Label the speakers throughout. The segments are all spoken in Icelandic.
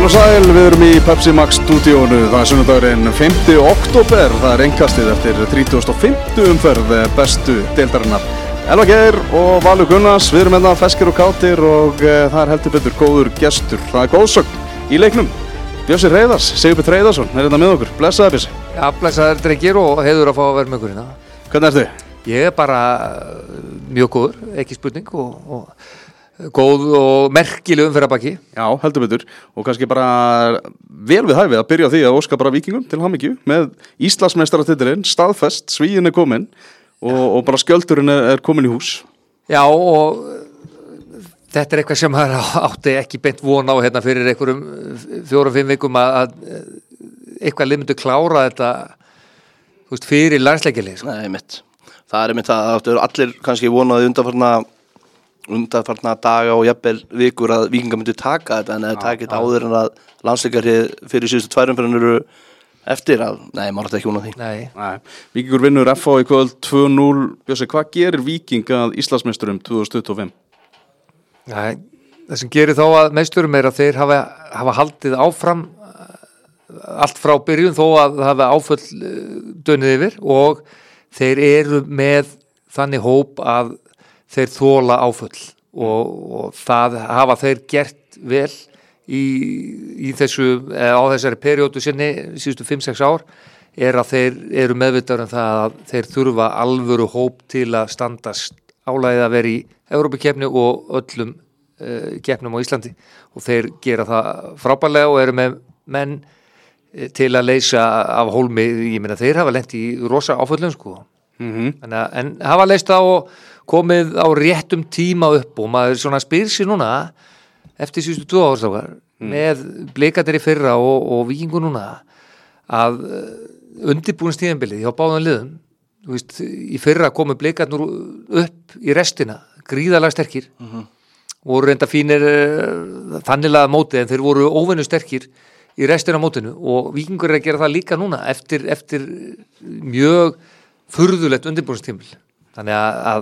Speaker 1: og sæl, við erum í Pepsi Max stúdíónu, það er sunnudagurinn 5. október, það er einkastið eftir 35. umferð bestu deildarinnar. Elva Geir og Valur Gunnars, við erum hérna feskir og kátir og það er heldur betur góður gestur. Það er góðsögn í leiknum. Bjössi Hreiðars, Sigurbjörn Hreiðarsson, er hérna með okkur. Blessaður Bjössi.
Speaker 2: Já, blessaður drengir og heiður að fá að vera með okkur hérna.
Speaker 1: Hvernig ertu?
Speaker 2: Ég er bara mjög góður, ekki spurning og góð og merkileg umferð að baki.
Speaker 1: Já, heldur betur og kannski bara vel við hæfið að byrja á því að óska bara Víkingum til hamingju með Íslandsmeistaratitilinn, staðfest, svíinn er kominn og bara skjöldurinn er kominn í hús. Já,
Speaker 2: og þetta er eitthvað sem maður átti ekki beint von á hérna fyrir einhverjum 4-5 vikum að eitthvað lið myndi klára þetta fyrir landsleikjali.
Speaker 3: Nei, mitt. Það er mitt að áttu allir kannski vonaði undanfarna daga og jafnvel vikur að Víkingar myndi taka þetta en það taki þetta áður en að landsleikjar fyrir síðustu 2 umferðir eru eftir að, nei, maður átti ekki vona því.
Speaker 1: Nei. Víkingur vinnur FH í kvöld 2-0. Bjössi, hvað gerir Víking að Íslandsmeisturum 2025?
Speaker 2: Nei, það sem gerir þá að meisturum er að þeir hafa haldið áfram allt frá byrjun þó að það hafa áföll dönið yfir og þeir eru með þannig hóp að þeir þola áföll og það hafa þeir gert vel í þessari periódu sinni síðustu 5-6 ár er að þeir eru meðvitaður það að þeir þurfa alvöru hóp til að standast álagið að vera í Evrópukeppni og öllum keppnum á Íslandi og þeir gera það frábærlega og eru með menn til að leysa af hólmi, ég meina þeir hafa lent í rosa áföllum sko. En hafa leyst það og komið á réttum tíma upp og maður svona spyr sér núna eftir síðustu 2 árstakar með Blikarnir í fyrra og Víkingur núna að undirbúinstíðanbilið hjá báðum liðum, þú veist, í fyrra komu Blikarnir upp í restina, gríðarlega sterkir voru reynda fínir þanniglega mótið en þeir voru óvenju sterkir í restina mótinu og Víkingur er að gera það líka núna eftir mjög furðulegt undirbúinstímabil. Þannig að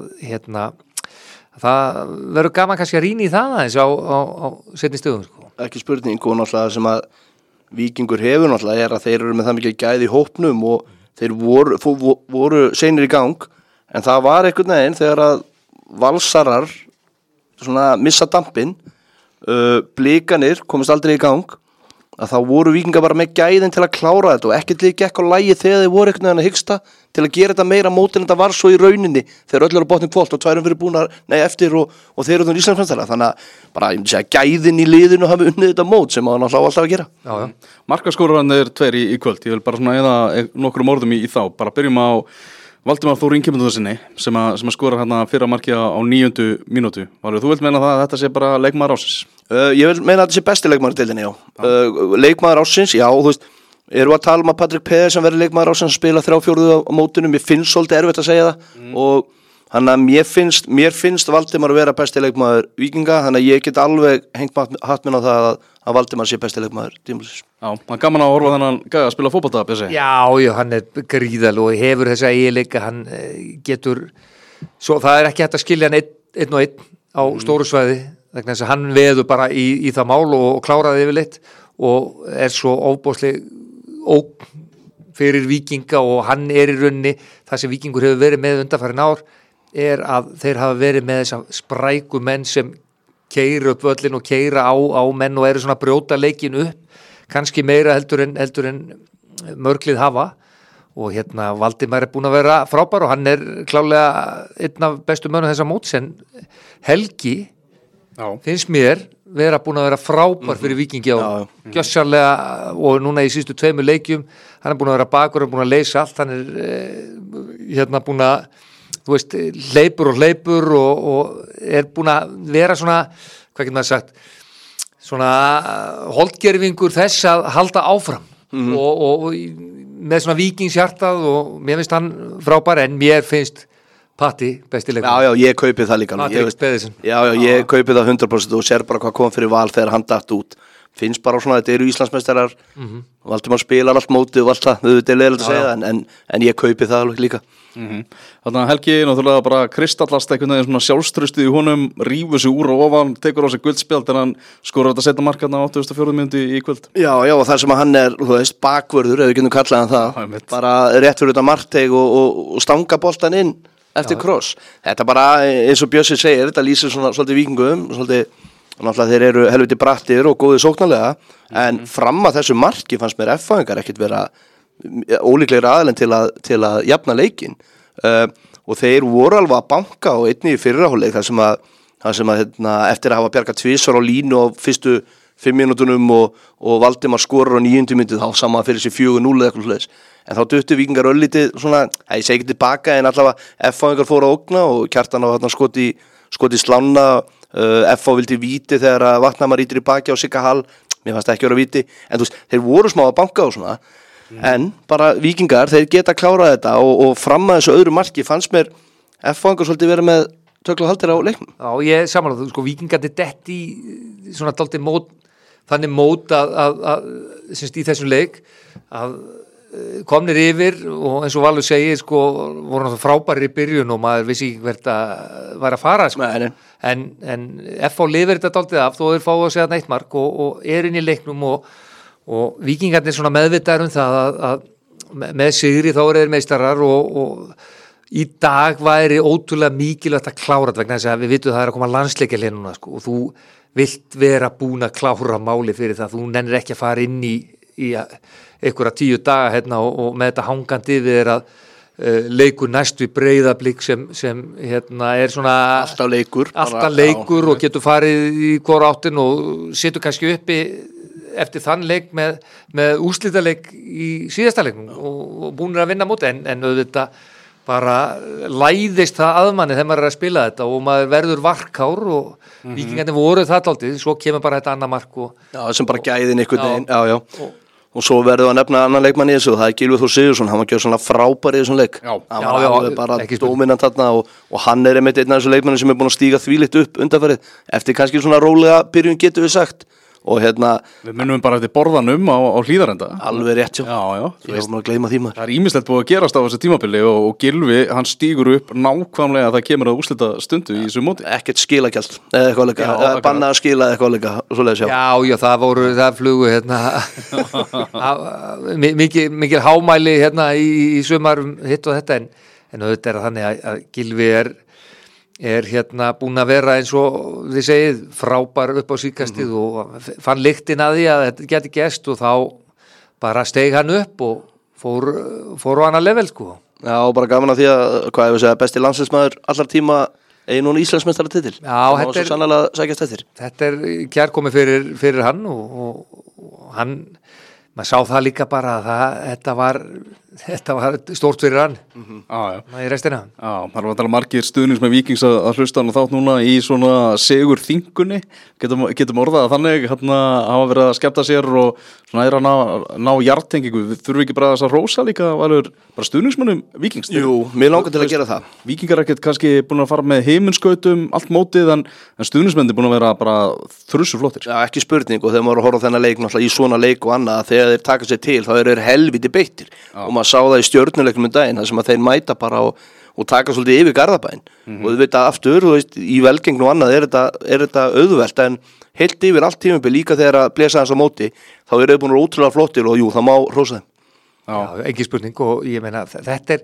Speaker 2: það verður gaman kannski að rýna í það aðeins á seinni stöðum sko.
Speaker 3: Ekki spurning og náttúrulega sem að Víkingur hefur náttúrulega er að þeir eru með það mikið gæði í hópnum og þeir voru seinir í gang en það var einhvern veginn þegar að valsarar svona missa dampinn Blikarnir komist aldrei í gang að þá voru Víkingar bara með gæðin til að klára þetta og ekkert lið gekk á lagi þegar þeir voru einhvern veginn að hiksta til að gera þetta meira mót en þetta var svo í rauninni þegar öll eru botninn kvólt og 2 fyrir búnar eftir og þeir eru Íslandsmeistara þannig að bara ég myndi segja gæðin í liðinu hafi unnið þetta mót sem hann alltaf að gera.
Speaker 1: Já. Markaskórarnir 2 í kvöld, ég vil bara svona eða nokkrum orðum í þá, bara byrjum á Valdimar Þór Ingimundarsyni sem að skorar hérna fyrra markið á 9. mínútu. Valur, þú vilt meina það að þetta sé bara leikmaður ársins?
Speaker 3: Ég vil meina að þetta sé besti leikmaður í deildinni, já. Leikmaður ársins, já, þú veist, erum við að tala að Patrik Pedersen verður leikmaður ársins að spila 3/4 á mótinu, mér finnst svolítið erfitt að segja það og þannig að mér finnst Valdimar að vera besti leikmaður Víkinga, þannig að ég get alveg hengt hatt minn á það að Valdimar sé besti leikmaður tímabilsins.
Speaker 1: Já, hann gaman að horfa þennan gæða að spila fótbolta, Bjössi.
Speaker 2: Já, hann er gríðal og hefur þessa eiginleika, hann getur, svo það er ekki hægt að skilja hann einn og einn á stóru svæði, vegna þess að hann veður bara í það mál og kláraði yfirleitt og er svo ofboðsleg ógn fyrir Víkinga og hann er í rauninni, það sem Víkingur hefur verið með undanfarin ár, er að þeir hafa verið með þessa spræku menn sem keyra upp völlin og keyra á menn og eru svona að brjóta leikin upp kannski meira heldur en mörglið hafa og Valdimar er búin að vera frábær og hann er klálega einn af bestu mönnum þessa móts en Helgi finnst mér vera búin að vera frábær fyrir Víkingi á gjössanlega og núna í síðustu 2 leikjum hann er búin að vera bakur, hann er búin að leysa allt hann er búin að þú veist, hleypur og er búin að vera svona, hvað getur maður sagt, svona holdgerfingur þess að halda áfram og með svona víkingshjartað og mér finnst hann frábær en mér finnst Patti besti leikmaður.
Speaker 3: Já, ég kaupi það líka.
Speaker 2: Patrik Pedersen.
Speaker 3: Já, ég kaupi það 100% og sér bara hvað kom fyrir Val þegar hann datt út. finnst bara svona, þetta eru Íslandsmeistarar Valdimar spilar allt mótið og allt það, þetta er leiðilegt að segja það en ég kaupi það alveg líka.
Speaker 1: Þannig að Helgi náttúrulega bara kristallast einhvern veginn svona sjálfströstið í honum, rífur sig úr og ofan, tekur á sig guldspjald en hann skorur þetta setna markarna á 84 mínútu í kvöld.
Speaker 3: Já, og það sem að hann er, þú veist, bakvörður, ef við getum kallað hann það, bara rétt fyrir þetta markteig og stanga boltan inn eftir kross. Þetta bara, eins og Bjössi segir, þetta lýsir svona svolítið Víkingum, svolítið, náttúrulega þeir eru helviti brattir og góðir sóknarlega, en fram að þessu marki fannst mér F-fáingar ekkert vera ólíklegri aðilinn til að jafna leikinn og þeir voru alveg að banka og einnig í fyrraháleik þar sem að eftir að hafa bjargað tvisvar á línu á fyrstu 5 mínútunum og Valdimar skorur á 9. mínútu þá sama fyrir sér 4-0 eða eitthvað svoleiðis. En þá duttu Víkingar örlítið svona, ég segi ekki tilbaka en allavega F-fáingar fóru að ógna og Kjartan á skot í slána, F-fá vildi víti þegar að Vatnamar ítir í baki á Sigga Hall, mér fannst ekki vera víti, en þú veist, þeir voru smá að banka og svona. En bara Víkingar, þeir geta klárað þetta og fram að þessu öðru marki fannst mér F-fáingar svolítið vera með tökla haldir á leiknum.
Speaker 2: Já, ég samanlega, sko, Víkingarnir dett í svona dálítið þannig mót að semst í þessum leik að komnir yfir og eins og Valur segir, sko, voru náttúrulega frábærir í byrjun og maður vissi ekki hvert að væri að fara, sko. En F.A. lifir þetta dálítið af þó þeir fá að segja neitt mark og er inn í leiknum og Víkingarnir svona meðvitaður það að með sigri þá eru þeir meistarar og í dag væri ótrúlega mikilvægt að klára þetta vegna þess að við vitum það er að koma landsleikjalið núna, sko, og þú vilt vera búin að klára máli fyrir það, þú nennir ekki að fara inn í einhverja 10 daga hérna og með þetta hangandi við að leikur næstu í Breiðablik sem hérna er svona
Speaker 3: alltaf leikur
Speaker 2: og getur farið í hvora áttin og setur kannski uppi eftir þann leik með úrslitaleik í síðasta leiknum og búinir að vinna móti en auðvitað bara læðist það aðmanni þegar maður er að spila þetta og maður verður varkár og Víkingarnir voru það dálítið, svo kemur bara þetta annað mark
Speaker 3: sem bara gæðin einhvern veginn og svo verður að nefna annan leikmann í þessu og það er Gylfi Þór Sigurðsson, hann var gjörð svona frábær í þessum leik hann var bara dominant þarna og hann er einmitt einn af þessu leikmanni sem er búin að stíga þvílitt upp undanfarið eftir kannski svona rólega byrjun getur við sagt og hérna
Speaker 1: við munum bara eftir borðanum á Hlíðarenda
Speaker 3: alveg rétt, já, ég hef maður að gleyma því maður
Speaker 1: það er ýmislegt búið að gerast á þessu tímabili og Gylfi, hann stígur upp nákvæmlega að það kemur að úrslita stundu í þessu móti
Speaker 3: ekkert skilagjald eða eitthvað leika bannað að skila eða eitthvað leika
Speaker 2: já, það flugu hérna mikil hámæli hérna í sumar hitt og þetta en auðvitað er þannig að Gylfi er hérna búin að vera eins og þið segið frábær upp á síðkastið og fann lyktin að því að þetta geti gerst og þá bara steig hann upp og fór á annar level, sko.
Speaker 3: Já, og bara gaman að því að, hvað ég vil segja, besti landsliðsmaður allar tíma núna Íslandsmeistaratitil.
Speaker 2: Já,
Speaker 3: þetta er sannlega sækjast eftir.
Speaker 2: Þetta er kærkomið fyrir hann og hann, maður sá það líka bara að þetta var stórt fyrir hann í restina.
Speaker 1: Já, það var að tala margir stuðnings með Víkings að hlusta hann þátt núna í svona sigur þingunni, getum orðað að þannig hérna hafa verið að skemmta sér og svona er að ná hjartengingu, við þurfum ekki bara þess að rósa líka Valur, bara stuðningsmönnum Víkings.
Speaker 3: Jú, mér langar til að gera það.
Speaker 1: Víkingar ekkert kannski búin að fara með heiminskautum allt mótið en stuðningsmenn er búin að vera bara þrussu flottir.
Speaker 3: Já, ekki spurning og þegar maður horfa á þennan leik náttúrulega í svona leik og annað þegar þeir taka sér til þá eru þeir helviti beittir og maður sá það í Stjörnuleiknum daginn þar sem að þeir mæta bara og taka svolítið yfir Garðabæinn og þú veit að aftur, þú veist, í velgengnu og annað er þetta auðvelt en heilt yfir allt tímabil líka þegar að blesa hans á móti þá eru þeir búin ótrúlega flottir og jú, það má hrósa þeim.
Speaker 2: Já, ekki spurning og ég meina þetta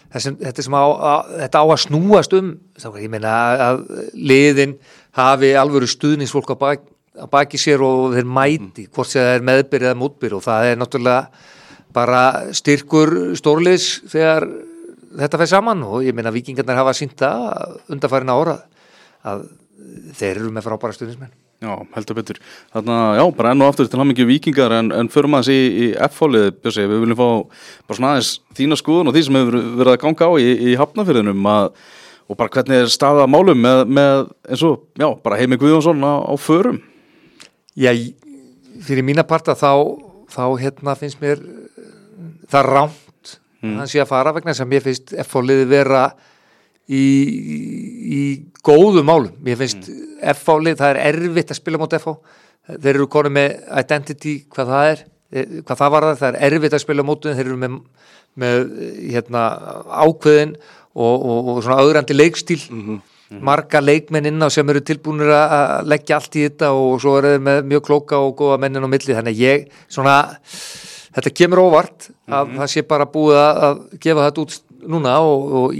Speaker 2: á að snúast ég meina að liðin hafi alvöru stuðningsfólk að baki sér og þeir mæti hvort sem það er meðbyr eða mótbyr og það er náttúrulega bara styrkur stórliðs þegar þetta fer saman og ég meina Víkingarnir hafa sýnt það undanfarin ára að þeir eru með frábæra stuðningsmenn.
Speaker 1: Já, heldur betur. Þannig að, já, bara enn og aftur til hamingju Víkingar en förum aðeins í F-fálið, Bjössi, við viljum fá bara svona aðeins þína skoðun og því sem hefur verið að ganga á í Hafnarfirðinum og bara hvernig er staðið að málum með eins og, já, bara Heimi Guðjónsson á förum.
Speaker 2: Já, fyrir mína parta þá hérna finnst mér það rámt hann sé að fara vegna sem ég finnst F-fáliði vera í góðum málum. Mér finnst FH-lið, það erfitt að spila mót FH. Þeir eru konið með identity, hvað það var það erfitt að spila mótið, þeir eru með ákveðin og svona öðrandi leikstíl, marga leikmenn inn á sem eru tilbúnir að leggja allt í þetta og svo eru þeir með mjög klóka og góða mennin á milli, þannig þetta kemur óvart að það sé bara búið að gefa þetta út núna og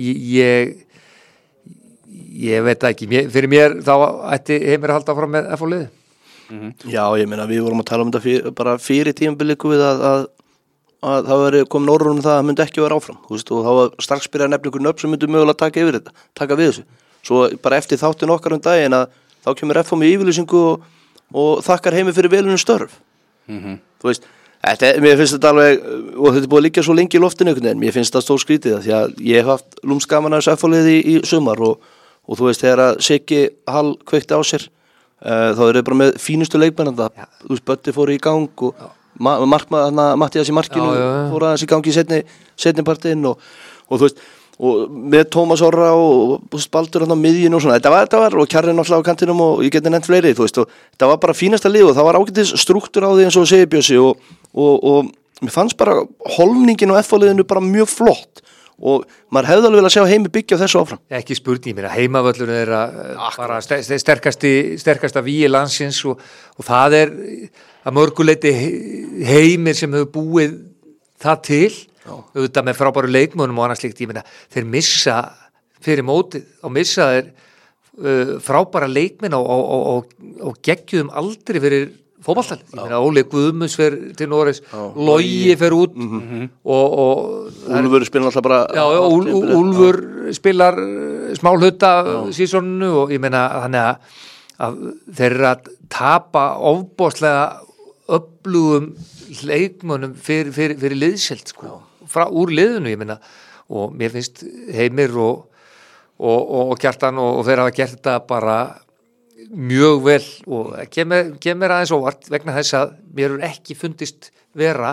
Speaker 2: ég veit ekki, fyrir mér þá ætti Heimir að halda fram með FH-liði.
Speaker 3: Já, ég meina við vorum að tala um þetta bara fyrir tímabiliku við að það veri komin orður það myndi ekki vera áfram, þú veist, og þá var strax byrjað að nefna ykkur nöfn sem myndi mögulega taka við þessu. Svo bara eftir þáttin okkar daginn að þá kemur FH með yfirlýsingu og þakkar Heimi fyrir velunum störf. Þú veist, mér finnst þetta alveg, og þetta búið að liggja svo lengi í loftinu einhvern veginn, mér finnst það stór skrítið því að ég hef haft lúmskaman af þessu FH-liði í sumar og þú veist, þegar að Siggi Hall kveikti á sér, þá eru bara með fínustu leikmenn, þú veist, Böddi fóru í gang og Mattías í markinu fóru aðeins í gang í seinni partinn og þú veist, og með Tómas Orra og Baldur á miðjun og svona, þetta var og Kjarri náttúrulega á kantinum og ég geti nefnt fleiri, þú veist, og þetta var bara fínasta lið og það var ágætis struktúr á því eins og Sigurbjörsi og mér fannst bara holningin á FH-liðinu bara mjög flott og maður hefði alveg viljað sjá Heimi byggja þessu áfram.
Speaker 2: Ekki spurning, mér að heimavöllurinn er bara sterkasta vígi landsins og það að mörguleiti Heimir sem hefur búið það til, auðvitað með frábæru leikmönnum og annars slíkt, ég meina, þeir missa fyrir mótið og missa þeir frábæra leikmenn og geggjuðum aldrei fyrir fótboltalið. Ég meina, Óli Guðmunds fer til Noregs, Logi fer út og
Speaker 3: Úlfur spilar alltaf bara
Speaker 2: Úlfur spilar smá hluta sísoninu og ég meina þannig að þeir eru að tapa ofboðslega öflugum leikmönnum fyrir liðselt sko, úr liðinu, ég meina, og mér finnst Heimir og Kjartan og þeir hafa gert þetta bara mjög vel og kemur aðeins óvart vegna þess að mér er ekki fundist vera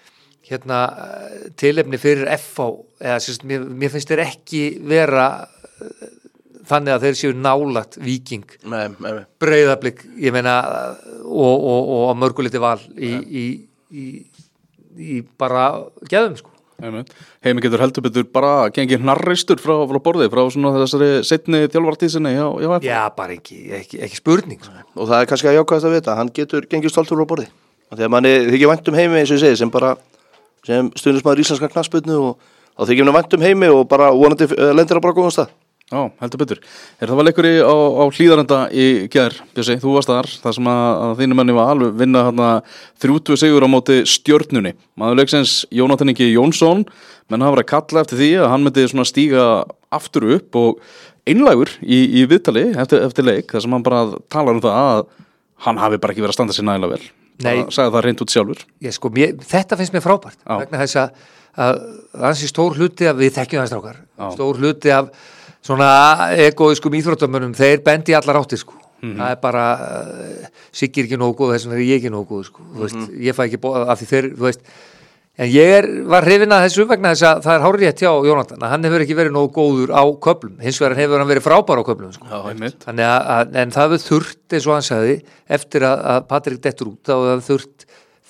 Speaker 2: tilefni fyrir FH eða mér finnst þeir ekki vera þannig að þeir séu nálægt Víking, Breiðablik, ég meina og mörguliti Val í bara geðum sko.
Speaker 1: Heimi getur heldur betur bara gengið hnarreistur frá borði frá svona þessari seinni þjálfartísinni hjá FH.
Speaker 2: Já, bara ekki spurning sko.
Speaker 3: Og það er kannski að jákvæðast að vita, hann getur gengið stoltur frá borði. Þegar manni þykir vænt Heimi eins og ég segi sem stuðningsmaður íslenska knattspyrnu og þá þykir manni vænt Heimi og bara vonandi lendir á bara góðum stað.
Speaker 1: Já, heldur betur. Það var leikur á Hlíðarenda í gær, Bjössi, þú varst þar sem að þínu menni var alveg vinna 30 sigur á móti Stjörnunni. Maður leiksins Jónatan Ingi Jónsson, menn hafa verið að kalla eftir því að hann myndi svona stíga aftur upp og einlægur í viðtali eftir leik, þar sem hann bara talar um það að hann hafi bara ekki verið að standa sér nægilega vel. Nei. Sagði það reynd út sjálfur.
Speaker 2: Sko, þetta finnst mér frábært, vegna þess að ansi stór hluti af, við þekkjum það strákar, stór hluti af svona egoískum íþróttamönnum, þeir bendi allar áttir sko. Það er bara Siggi ekki nógu góð, þessum er ég ekki nógu góð sko. Þú veist, ég fæ ekki bóða af því þeir, þú veist, en ég var hrifinn að þessu vegna þess að það er hárrétt hjá Jónatan að hann hefur ekki verið nógu góður á köflum, hins vegar hefur hann verið frábær á köflum sko. Þannig að en það hefur þurft, eins og hann sagði, eftir að Patrik dettur út, þá hefur þurft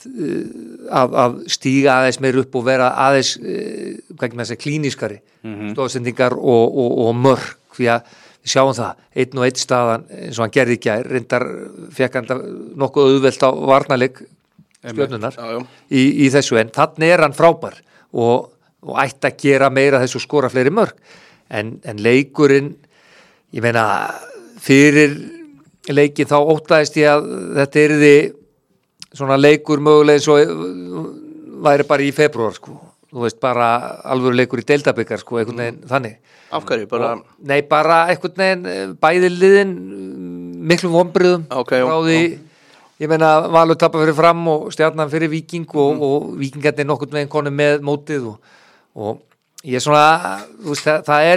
Speaker 2: að stíga aðeins meir upp og vera aðeins klínískari stóðsendingar og mörg, því að við sjáum það, einn og einn staðan eins og hann gerði í gær, reyndar fekk hann nokkuð auðvelt á varnarleik Stjörnunnar í þessu, en þannig er hann frábær og ætti að gera meira þessu skora fleiri mörg, en leikurinn, ég meina fyrir leikin þá óttaðist ég að þetta yrði svona leikur mögulega eins og væri bara í febrúar sko, þú veist, bara alvöru leikur í deildabikar sko, einhvern veginn þannig.
Speaker 3: Af hverju?
Speaker 2: Nei, bara einhvern veginn bæði liðin miklu vonbrigðum frá því, ég meina Valur tapar fyrir Fram og Stjarnan fyrir Víking og Víkingarnir nokkurn veginn konum með mótið og ég svona, þú veist,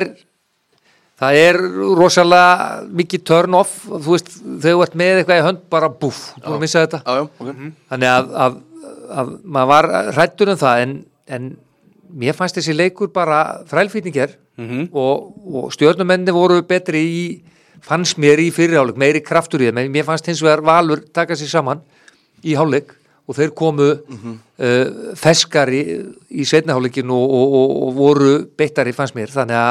Speaker 2: það er rosalega mikið turn off, þú veist, þegar þú ert með eitthvað í hönd, bara búff, þú erum að missa þetta.
Speaker 3: Okay.
Speaker 2: Þannig að maður var hræddur um það, en mér fannst þessi leikur bara þrælfýtningar og stjörnumenni voru betri fannst mér í fyrirháleik, meiri kraftur í þeim, mér fannst hins vegar Valur taka sig saman í hálfleik og þeir komu ferskari í seinni hálfleikinu og voru beittari fannst mér, þannig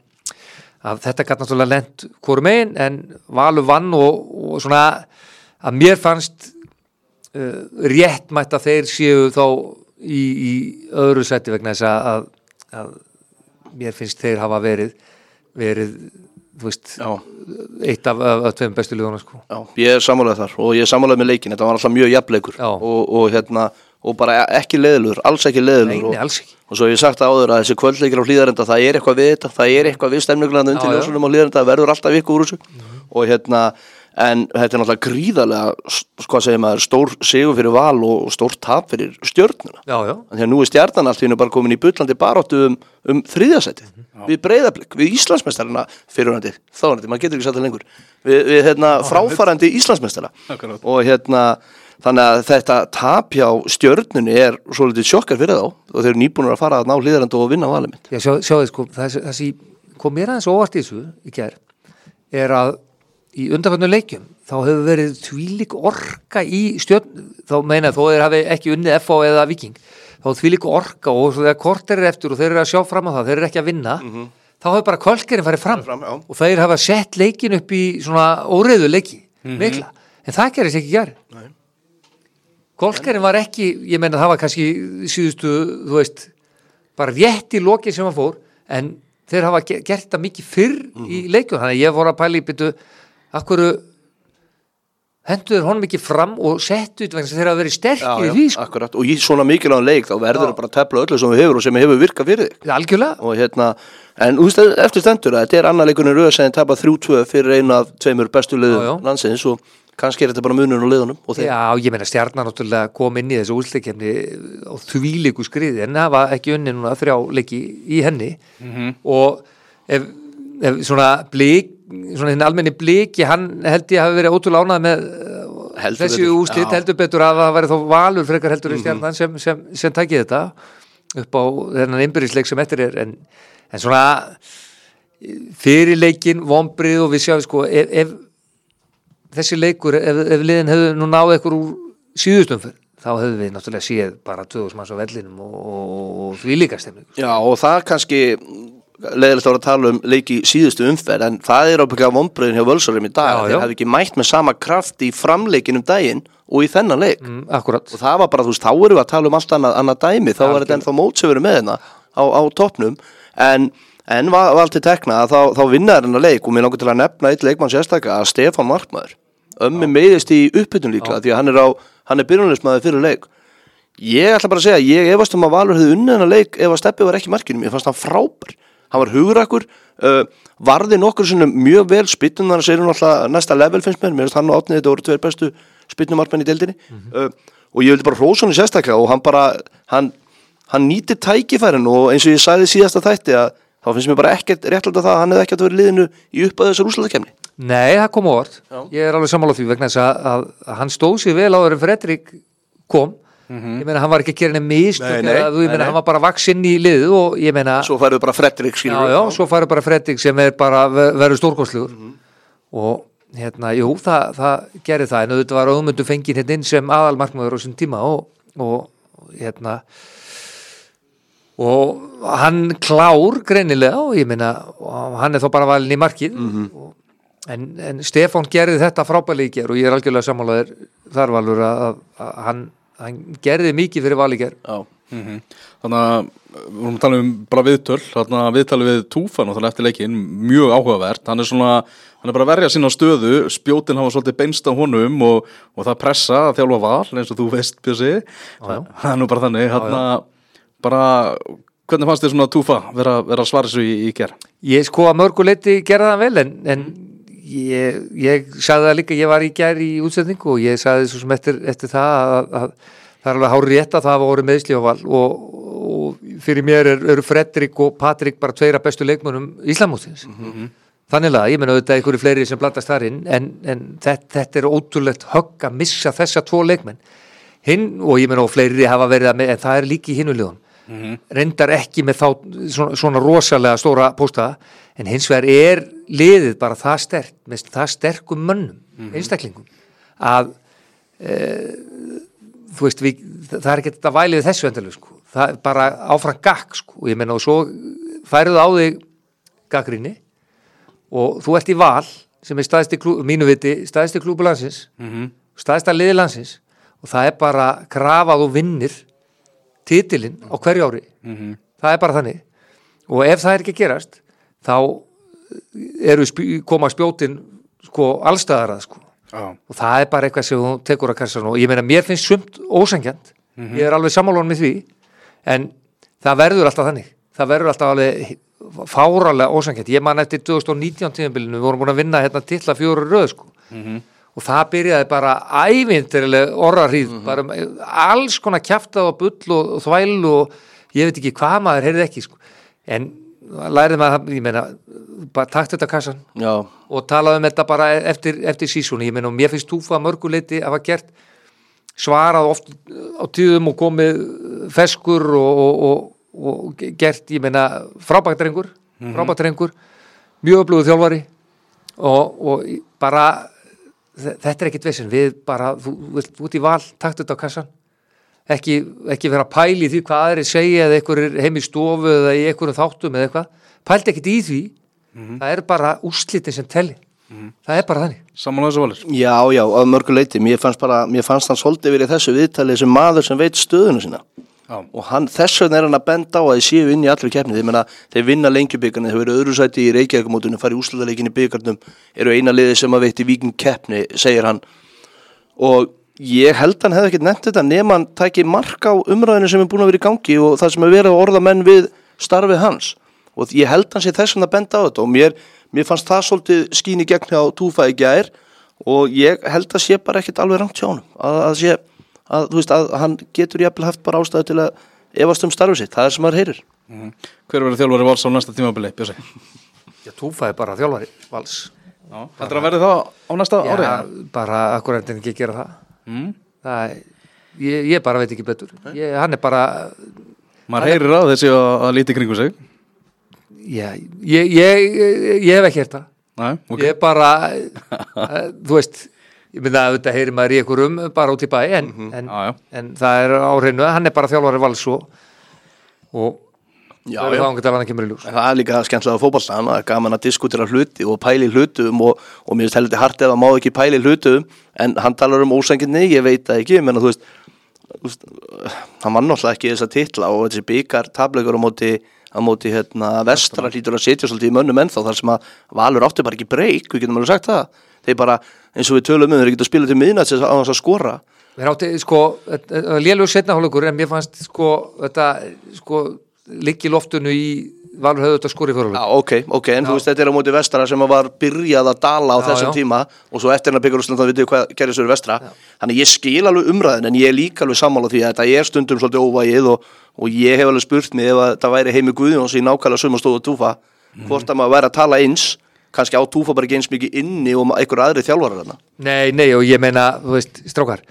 Speaker 2: að þetta gat náttúrulega lent hvoru megin en Valur vann og svona að mér fannst réttmætt að þeir séu þá í öðru sæti vegna þess að mér finnst þeir hafa verið þú veist, eitt af tveim bestu liðunum sko.
Speaker 3: Já, ég sammálaði þar og ég sammálaði með leikin, þetta var alltaf mjög jafnleikur og bara ekki leiðilegur, alls ekki leiðilegur.
Speaker 2: Nei, alls ekki.
Speaker 3: Og svo ég sagt áður að þessi kvöldleikir á Hlíðarenda, það eitthvað við þetta, það eitthvað við stemninglega undir ljósunum á Hlíðarenda, það verður alltaf ykkur úr þessu og en þetta náttúrulega gríðarlega, hvað segir maður, stór sigur fyrir Val og stór tap fyrir Stjörnuna.
Speaker 2: Já.
Speaker 3: Þannig að nú Stjarnan allt í einu bara komin í bullandi baráttu þriðja sætið. Við Breiðablik, við Íslandsmeistarana fyrirhandi, maður getur ekki sagt það lengur. Við fráfarandi Íslandsmeistara. Og þannig að þetta tap hjá Stjörnunni svolítið sjokkar fyrir þá og þeir eru nýbúnir að fara að ná Hlíðarenda og vinna Valið mitt.
Speaker 2: Já, sjáðu sko, það sem kom mér aðeins óvart í þessu í gær að í undanförnum leikjum þá hefur verið þvílík orka í Stjörn, þá meina þó þeir hafi ekki unnið FH eða Víking, þá þvílík orka og þegar korter eftir og þeir eru að sjá fram á það, þeir eru ekki að vinna þá hefur bara kölkerinn farið fram og þeir hafa sett leikin upp í svona óreiðu leiki, mikla en það gerist ekki gær kölkerinn var ekki, ég meina það var kannski síðustu, þú veist bara rétt í lokin sem hann fór en þeir hafa gert þetta mikið fyrr í leikjum, þannig að ég fór að pæla í byttu akkur henduður honum ekki fram og settu vegna þeir hafa verið sterkir í því sko.
Speaker 3: Akkurat, og í svona mikilvægum leik þá verður það bara að tefla öllu sem við hefur og sem hefur virkað fyrir þig.
Speaker 2: Algjörlega.
Speaker 3: Og en eftir stendur að þetta annar leikurinn röð sem tapað 3-2 fyrir einu af tveimur bestu liðum landsins og kannski þetta bara munurinn á liðunum.
Speaker 2: Já, ég meina Stjarnan náttúrulega kom inn í þessu úrslitakefni á þvílíku skriði en það var ekki unni núna 3 leiki í henni og ef svona blik svona hinn almenni bliki, hann held ég hafi verið ótrúlega ánægð með þessi úrslit, heldur betur að það væri þó Valur frekar heldur í Stjarnan sem tækið þetta upp á þennan innbyrðisleik sem eftir en svona fyrir leikinn, vonbrigði og við sjáum sko, ef þessi leikur, ef liðin hefðu nú náð eitthvað úr síðustumfur þá hefðu við náttúrulega séð bara 2000 manns á vellinum og því líka stemningu.
Speaker 3: Já, og það kannski leiðilegt að tala leiki síðustu umferð en það ábygglega vonbrigðin hjá Völsurum í dag þeir hefði ekki mætt með sama kraft í framleikinum daginn og í þennan leik
Speaker 2: akkurat.
Speaker 3: Og það var bara, þú veist, þá erum við að tala allt annað dæmi, þá var þetta ennþá mótsöfuru með hérna á toppnum en var til tekna að þá vinnaði hennar leik og mér langar til að nefna eitt leikmann sérstaka að Stefán Markmaður meiðist í uppbytun líklega því að hann byrjunarliðsmaður fyrir leik. Ég ætla bara að segja, ég efast að Valur hefði unnið hennar leik ef að Steppi var ekki í markinu, ég fannst hann frábær. Hann var hugrakkur, varði nokkur sinnum mjög vel, spytnunar sér hún alltaf næsta level finnst mér finnst hann og Átni, þetta voru 2 bestu spytnumarkmenn í deildinni og ég vildi bara hrósa honum sérstaklega og hann nýtir tækifærin og eins og ég sagði síðasta þætti að þá finnst mér bara ekkert réttlátt að hann hefði ekkert verið liðinu í uppað þessar úrslitakeppni.
Speaker 2: Nei, það kom á orð, ég alveg sammála því vegna þess að hann stóð sér vel áður en Fredrik kom. Ég meina hann var ekki að gera henni mistök ég meina hann var bara vaxinn í liðu og ég meina
Speaker 3: svo færðu bara Fredrik
Speaker 2: svo færðu bara Fredrik sem bara verður stórkostlegur og jú það gerir það en auðvitað var Ögmundur fenginn inn sem aðalmarkmaður á þessum tíma og hann klár greinilega og ég meina hann þá bara valinn í markið en Stefán gerði þetta frábærlega í ger og ég algjörlega sammálaður þar Valur að hann gerði mikið fyrir Val í ger.
Speaker 1: Já. Þannig að við vorum að tala bara viðtöl, þannig að viðtali við Túfan og þannig eftir leikinn, mjög áhugavert. Hann er bara að verja sína stöðu, spjótin hafa svolítið beinst á honum og það pressa að þjálfa Val, eins og þú veist Bjössi. Það er nú bara þannig, bara hvernig fannst þér svona Túfa vera að svara þessu í ger?
Speaker 2: Ég sko að mörgu leyti gerði það vel en ég sagði það líka, ég var í gær í útsendingu og ég sagði svo sem eftir það að það er alveg hárið rétt að það voru meiðsli á Val og fyrir mér eru Fredrik og Patrik bara 2 bestu leikmönnum Íslamótsins. Þannig að ég meina auðvitað einhverju fleiri sem blandast þar inn en þetta er ótrúlegt högg að missa þessa 2 leikmenn. Hinn og ég meina og fleiri hafa verið en það er líka í hinnu liðunum. reyndar ekki með þá svona rosalega stóra pósta, en hins vegar liðið bara það sterkt, með það sterkum mönnum, einstaklingum, að þú veist, það ekki þetta vælið þessu endalega, sko. Það bara áfram gakk, sko, og ég meina, og svo færðu á þig gagnrýni og þú ert í Val sem stæðsti mínu viti, stæðsti klúbur landsins, stæðsta liði landsins, og það bara krafað og vinnir titilinn á hverju ári. Það bara þannig, og ef það ekki að gerast, þá koma spjótin, sko, allstaðar að, sko. Og það bara eitthvað sem þú tekur að kassan, og ég meina, mér finnst sumt ósangjant, ég alveg sammála með því, en það verður alltaf þannig, það verður alltaf alveg fáralega ósangjant. Ég man eftir 2019 tímabilinu, við vorum búin að vinna hérna titla 4 röð, sko, og það byrjaði bara ævintýraleg orrahríð, bara alls konar kjaftað og bull og þvæl og ég veit ekki hvað maður heyrði ekki, sko, en lærið maður, ég meina, bara takt þetta kassan og talaði þetta bara eftir sísónu. Ég meina, og mér finnst Túfa mörguleiti að hafa gert, svarað oft á tíðum og komið feskur og gert, ég meina, frábært drengur, mjög öflugur þjálfari og bara þetta ekkit vesen, við bara, þú vilt út í Val, takt þetta á kassan, ekki vera að pæla í því hvað aðrir segja eða einhverjir heim í stofu eða í einhverjum þáttum eða eitthvað, pældi ekkit í því, það bara úrslitin sem telli, það bara þannig.
Speaker 1: Sammála þessu, Valur?
Speaker 3: Já, að mörgu leyti, mér fannst hann svolítið verið þessu viðtali sem maður sem veit stöðuna sína. Og þess vegna hann að benda á að þeir séu inn í allri keppni. Þeir vinna Lengjubikarnir, þeir verið öðru sæti í Reykjavíkurmótinu, fara í úrslitaleikin í bikarnum, eru eina liði sem að veit í Víking keppni, segir hann. Og ég held hann hefði ekkert nefnt þetta nema hann tæki mark á umræðinu sem búin að vera í gangi og það sem verið að orða menn við starfið hans. Og ég held hann sé þess vegna að benda á þetta og mér fannst það svolítið skín í gegn hjá Túfa í gær og ég held að sé bara ekkert alveg rangt hjá honum. Að hann getur jafnvel haft bara ástæðu til að efast starfið sitt, það sem maður heyrir.
Speaker 1: Hver verður þjálfari Vals á næsta tímabili, Bjössi?
Speaker 2: Já, Túfa bara þjálfari Vals.
Speaker 1: Heldur að verði það á næsta ári?
Speaker 2: Já, bara akkurat en ekki gera það. Ég bara veit ekki betur. Hann bara...
Speaker 1: Maður heyrir á þessi að líti kringu sig.
Speaker 2: Já, ég hef ekki heyrt það.
Speaker 1: Nei, okay.
Speaker 2: Ég bara, þú veist... Ég myndi að þetta heyri maður í einhverjum bara út í bæ, en það á hreinu, hann bara þjálfari Vals og það þá einhvern veginn kemur í ljós.
Speaker 3: Það líka skemmtilega fótbolta, það gaman að diskutera hluti og pæli hlutum og mér finnst heldur hart ef að má ekki pæli hlutum, en hann talar ósanginni, ég veit það ekki, menn að þú veist, hann vann náttúrulega ekki þessa titla og þessi bikar tablegur á móti Vestra hlýtur að setja svolítið í mönnum ennþá þar sem að Valur átti bara ekki breyk, við getum alveg sagt það. Þeir bara, eins og við tölum þeir geta að spila til miðnætts á þess að skora.
Speaker 2: Þeir átti, lélugur seinna hálfleikur, en mér fannst, þetta, liggi í loftinu í Valur höfðu þetta skori fyrir hálfleik.
Speaker 3: Já, ok, en þú veist, þetta á móti Vestra sem var byrjað að dala á þessum tíma og svo eftir hann að byggja úrslit, þá veitum við hvað gerðist fyrir Vestra. Þannig ég skil alveg umræðin, en ég líka alveg sammála því að þetta stundum svolítið óvægið og ég hef alveg spurt mig ef þetta væri Heimir Guðjóns í nákvæmlega sömu stóð og Túfa, hvort að maður væri að tala eins, kannski á Túfa bara ekki eins mikið inni og einhver aðri þjálfarar þarna.
Speaker 2: Nei, og ég meina, þú veist, strákar,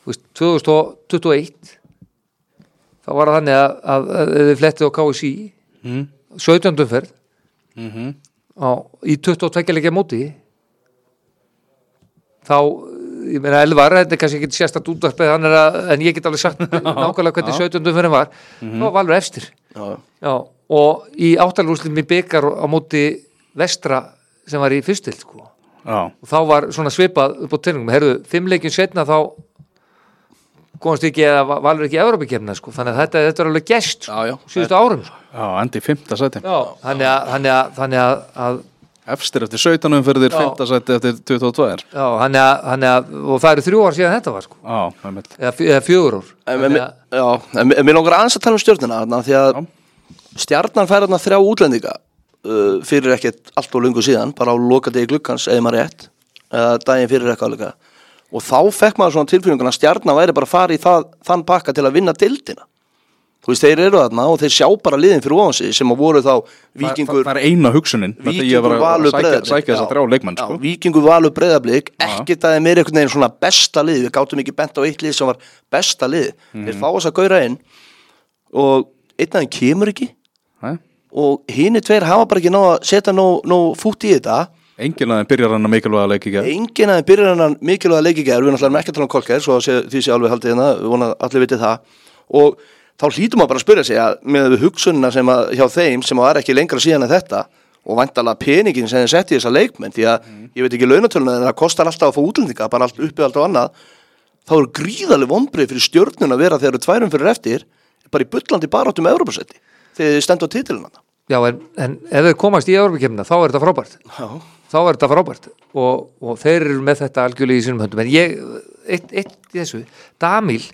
Speaker 2: 2021 þá var það þannig að þið flettið á KSÍ 17. umferð í 22 leikja móti þá, ég meina Elvar, þetta kannski ekki sérstakt útvarpið en ég get alveg sagt nákvæmlega hvernig 17. umferðin var, þá var Valur efstir. Já, og í áttalúrslitum í bikar á móti Vestra sem var í fyrstild, sko. Og þá var svona svipað upp á tenningum, heyrðu, 5 leikjum setna þá komast ekki eða Valur ekki í Evrópukefnina, sko, þannig að þetta er alveg gest síðustu árum, sko.
Speaker 1: Já, endi í 5. sæti.
Speaker 2: Já, þannig að
Speaker 1: efstir eftir 17 umferðir, 5. sæti eftir 22.
Speaker 2: Já, þannig að og það eru 3 ár síðan þetta var, sko.
Speaker 1: Já, einmitt.
Speaker 2: Eða 4 ár.
Speaker 3: En mér langar aðeins að tala um Stjörnuna, því að Stjarnan fær þarna 3 útlendinga fyrir ekkert allt og lungu síðan, bara á lokadegi gluggans eða maður rétt, eða daginn fyrir eitthvað líka. Og þá fekk maður svona tilfinningun að Stjarnan væri bara að fara í þann pakka til að vinna deildina. Þú veist, þeir eru þarna og þeir sjá bara liðin fyrir ofan sig sem að voru þá Víkingur...
Speaker 1: Það eina hugsunin.
Speaker 3: Víkingur, Valur, Breiðablik.
Speaker 1: Sækja þess að 3 leikmenn, sko.
Speaker 3: Víkingur, Valur, Breiðablik, ekkert að þeim einhvern veginn svona besta lið. Við gátum ekki bent á eitt lið sem var besta lið. Þeir fá þess að gaura inn og einn af þeim kemur ekki
Speaker 1: Nei.
Speaker 3: og hinir tveir hafa bara ekki ná að setja nóg fút í þetta.
Speaker 1: Enginn aðeins byrjar hann að mikilvæga leik í gær.
Speaker 3: Enginn aðeins byrjar hann að mikilvæga leik í gær. Við náttúrulega ekki að tala um Kolker, svo því sé alveg haldið hérna, við vonum að allir vitið það. Og þá hlýtur maður bara að spyrja sig að með við hugsunina sem að hjá þeim sem var ekki lengra síðan en þetta og væntanlega peningin sem þeir setti í þessa leikmenn, því að ég veit ekki launatöluna en það kostar alltaf að fá útlendinga, bara allt uppi allt og annað, þá eru gríðarleg vonbrigði fyrir Stjörnuna að vera þegar eru 2 umferðir eftir, bara í bullandi baráttu með Evrópusetti, þegar þið stendur á titilinn.
Speaker 2: Já, en ef þau komast í Evrópukeppnina þá er þetta frábært.
Speaker 3: Já.
Speaker 2: Þá er þetta frábært og þeir eru með þetta algjörlega í sínum höndum. En ég, eitt í þessu, Damil,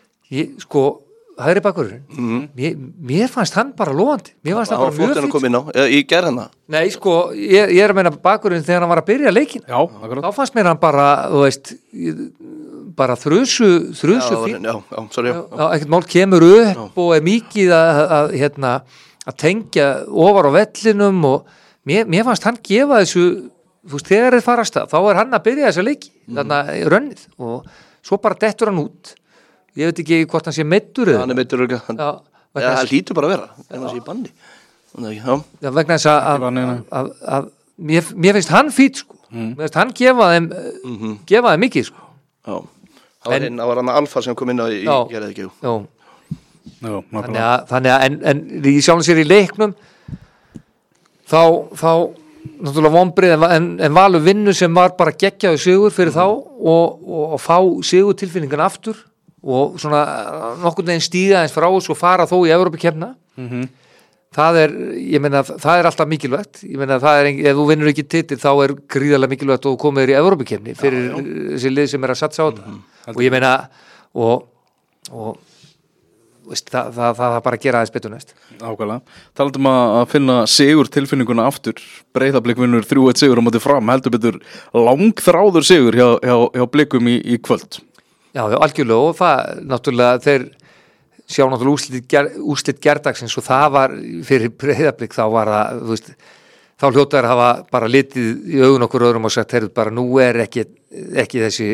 Speaker 2: hægri bakvörðurinn, mér fannst hann bara lofandi. Mér fannst hann bara mjög fínt.
Speaker 3: Kom inn á, í gerðina.
Speaker 2: Nei, ég er að meina bakvörðurinn þegar hann var að byrja leikinn.
Speaker 1: Já, akkurat.
Speaker 2: Þá fannst mér hann bara, þú veist, bara þrusu fínt.
Speaker 3: Já, sorry.
Speaker 2: Já, ekkert mál kemur upp og er mikið að tengja ofar á vellinum og mér fannst hann gefa þessu, þú veist, þegar þeir farast það, þá er hann að byrja þessa leiki, þarna rönnið og svo bara dettur hann út. Ég veit ekki hvort hann sé meiddur eða.
Speaker 3: Hann er meiddur ekki. Það hlýtur bara að vera, en það sé í banni.
Speaker 2: Já, vegna þess að mér finnst hann fít, sko. Mér finnst hann gefa þeim mikið, sko.
Speaker 3: Já, það var hann alfa sem kom inn á í gerðið ekki.
Speaker 2: Já, þannig að en í sjálfum sér í leiknum þá náttúrulega vonbrigði en Valur vinnu sem var bara geggjaður sigur fyrir þá og fá sigur tilfinningan aftur og svona nokkurn veginn stíga eins frá og svo fara þó í Evrópukeppnina. Það er alltaf mikilvægt. Ég meina ef þú vinnur ekki titil þá er gríðarlega mikilvægt og komið þér í Evrópukeppni fyrir þessi lið sem er að satsa á þetta. Og ég meina og veist, það bara að gera aðeins betur næst.
Speaker 1: Ákvæmlega. Talandum að finna sigur tilfinninguna aftur. Breiðablik vinnur 3-1 sigur á móti Fram, heldur betur langþráður sigur hjá Blikum í kvöld.
Speaker 2: Já, algjörlega og það náttúrulega þeir sjá náttúrulega úrslit gerdagsins og það var fyrir Breiðablik þá var það, þú veist, þá hljótaður að hafa bara litið í augun okkur öðrum og sagt, heyrðu bara nú er ekki þessi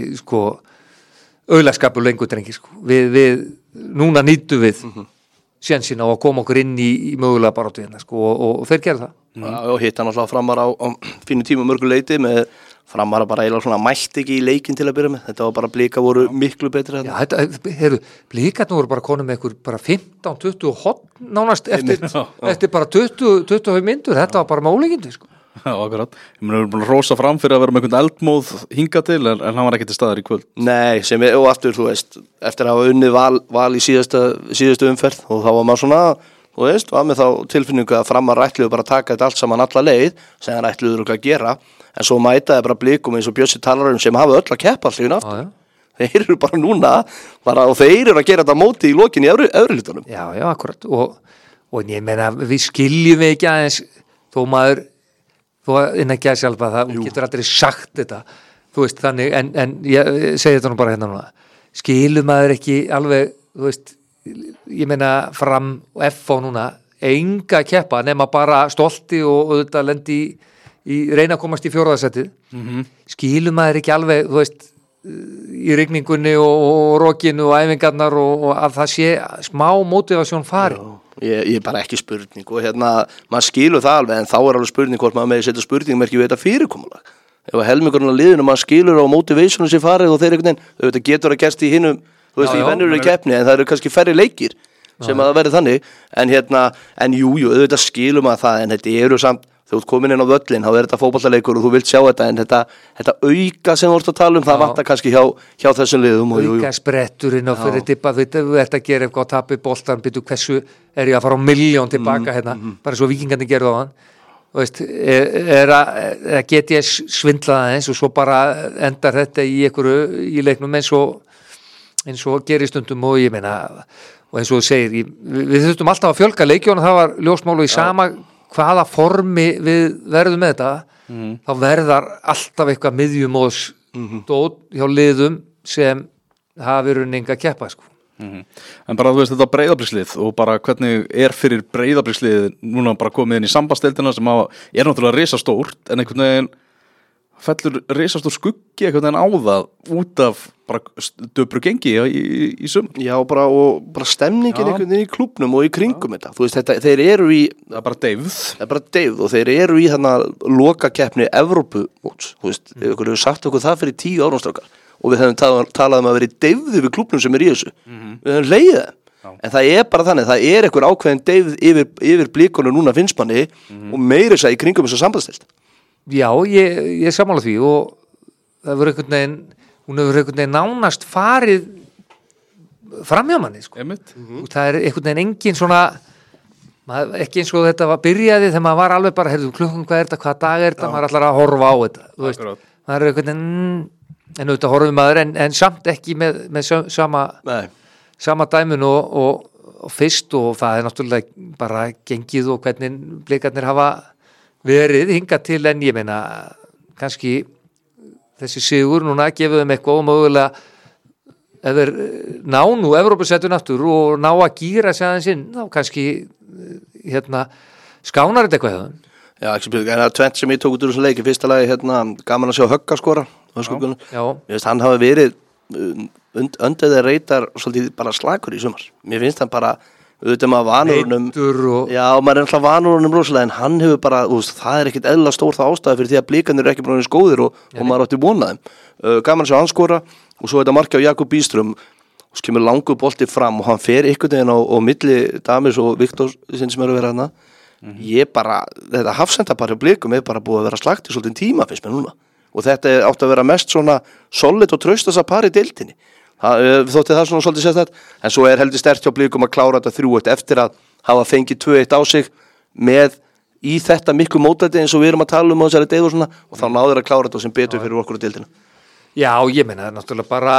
Speaker 2: aulaskapur lengur drengi, við núna nýttum við sénsinn á að koma okkur inn í mögulega baráttu hérna, og þeir gera það.
Speaker 3: Og hitt hann alltaf Framar á fínu tíma mörgu leiti með Framar bara eiginlega svona mætti ekki í leikinn til að byrja með. Þetta var bara Blika voru miklu betri.
Speaker 2: Já, Blikarnir voru bara konum með ykkur bara 15-20 hotn nánast eftir bara 25 myndur. Þetta var bara málingindu, sko.
Speaker 1: Já, akkurat. Ég meina, við erum búin að rósa Fram fyrir að vera með einhvern eldmóð hingað til en hann var ekki til staðar í kvöld.
Speaker 3: Nei, og aftur, þú veist, eftir að hafa unnið val í síðustu umferð og þá var maður svona, þú veist, var með þá tilfinningu að Framar ætluðu bara að taka þetta allt saman alla leið sem hann ætluðu að gera, en svo mætaði bara Blikum eins og Bjössi talar sem hafa öll að keppa allir aftur. Þeir eru bara núna og þeir eru að gera þetta móti í lokin í öðru hlutunum.
Speaker 2: Já, akkurat og ég meina, við skiljum ekki aðeins þó innan gæði sjálf að það getur aldrei sagt þetta, þú veist, þannig en ég segi þetta nú bara hérna núna skilum maður ekki alveg, þú veist, ég meina Fram og FH núna, enga keppa nema bara stolti og þetta lendi í reyna að komast í 4. sætið skilum maður ekki alveg, þú veist, í rigningunni og rokinu og æfingarnar og að það sé smá mótivasjón fari.
Speaker 3: Ég er bara ekki spurning og maður skilur það alveg en þá er alveg spurning hvort maður með setja spurningmerki við þetta fyrirkomulag. Ef að helmingurinn á liðinu maður skilur á motivationu sem farið og þeir einhvern veginn, auðvitað getur að gerst í hinum, þú veist, í venjulegri keppni en það eru kannski færri leikir sem að það verði þannig en jú, auðvitað skilur maður það en þetta eru samt, þegar þú ert komin inn á völlin þá er þetta fótboltaleikur og þú vilt sjá þetta en þetta auka sem þú ert að tala það vantar kannski hjá þessum liðum
Speaker 2: auka spretturinn og fyrir tippa þú ert að gera eitthvað að tapa í boltan byrju hversu er ég að fara á 1.000.000 tilbaka bara svo Víkingarnir gerðu á hann get ég svindlaða eins og svo bara endar þetta í leiknum eins og gerir stundum og ég meina og eins og þú segir við þurftum alltaf að fjölga leikjónu það var ljósmálu í sama hvaða formi við verðum með þetta þá verðar alltaf eitthvað miðjumóðs dót hjá liðum sem hafi runninga keppa
Speaker 1: En bara þú veist þetta Breiðablíkslið og bara hvernig er fyrir Breiðablíkslið núna bara komið inn í sambandsteildina sem er náttúrulega risastórt en einhvern veginn fellur risastór skuggi einhvern veginn á það út af bara döpru gengi í sum.
Speaker 3: Já, og bara stemningin einhvern veginn í klúbnum og í kringum þetta. Þú veist, þeir eru í...
Speaker 1: Það er bara deyfð.
Speaker 3: Það er bara deyfð og þeir eru í þarna lokakeppni Evrópumóts. Þú veist, ykkur hefur sagt okkur það fyrir 10 árum strákar og við hefum talað að vera í deyfðu við klúbnum sem er í þessu. Við hefum leiðið þeim. En það er bara þannig, það er einhver ákveðin deyfð yfir blíkunum núna finnst manni og meira þess að í kringum þess að sambandstilt.
Speaker 2: Já, ég sammála því og það hefur einhvern veginn nánast farið framhjá manni, sko. Það er einhvern veginn engin svona, ekki eins og þetta byrjaði þegar maður var alveg bara, heyrðu, klukkan hvað er þetta, hvað dag er þetta, maður ætlar að horfa á þetta, þú veist, maður er einhvern veginn, en auðvitað horfum maður, en samt ekki með sama dæmun og fyrst og það er náttúrulega bara gengið og hvernig blikarnir hafa verið hingað til en ég meina kannski þessi sigur núna gefið þeim eitthvað og mögulega ef þeir ná nú Evrópusettun aftur og ná að gíra sig aðeins inn þá kannski skánar þetta eitthvað hjá þeim.
Speaker 3: Já, ekki spil, en það er tvent sem ég tók út úr þessu leik í fyrsta lagi gaman að sjá Högga skora ég veist hann hafi verið öndaði reytar svolítið bara slakur í sumar. Mér finnst hann bara auðvitað maður vanurunum já, maður er alltaf vanurunum rosalega en hann hefur bara, það er ekkit eðla stór það ástæði fyrir því að blikarnir eru ekki bara eins góðir og maður átti vonaðum. Gaman að sjá hann skora og svo þetta marki á Jakob Bíström og svo kemur langur bolti fram og hann fer einhvern veginn á milli Damis og Viktor sem eru verið hana. Ég bara, þetta hafsendapar hjá blikum er bara búið að vera slagt í svolítið tíma finnst mér núna og þetta átti að vera mest svona solid og traustasta par í deildinni. Þótti það svona svolítið sérstætt en svo er heldur sterkt hjá blikum að klára þetta 3-1 eftir að hafa fengið 2-1 á sig með í þetta miklu mótlæti eins og við erum að tala um á þessari deyð og svona og þá náður að klára þetta sem betur fyrir okkur á deildina.
Speaker 2: Já, ég meina það er náttúrulega bara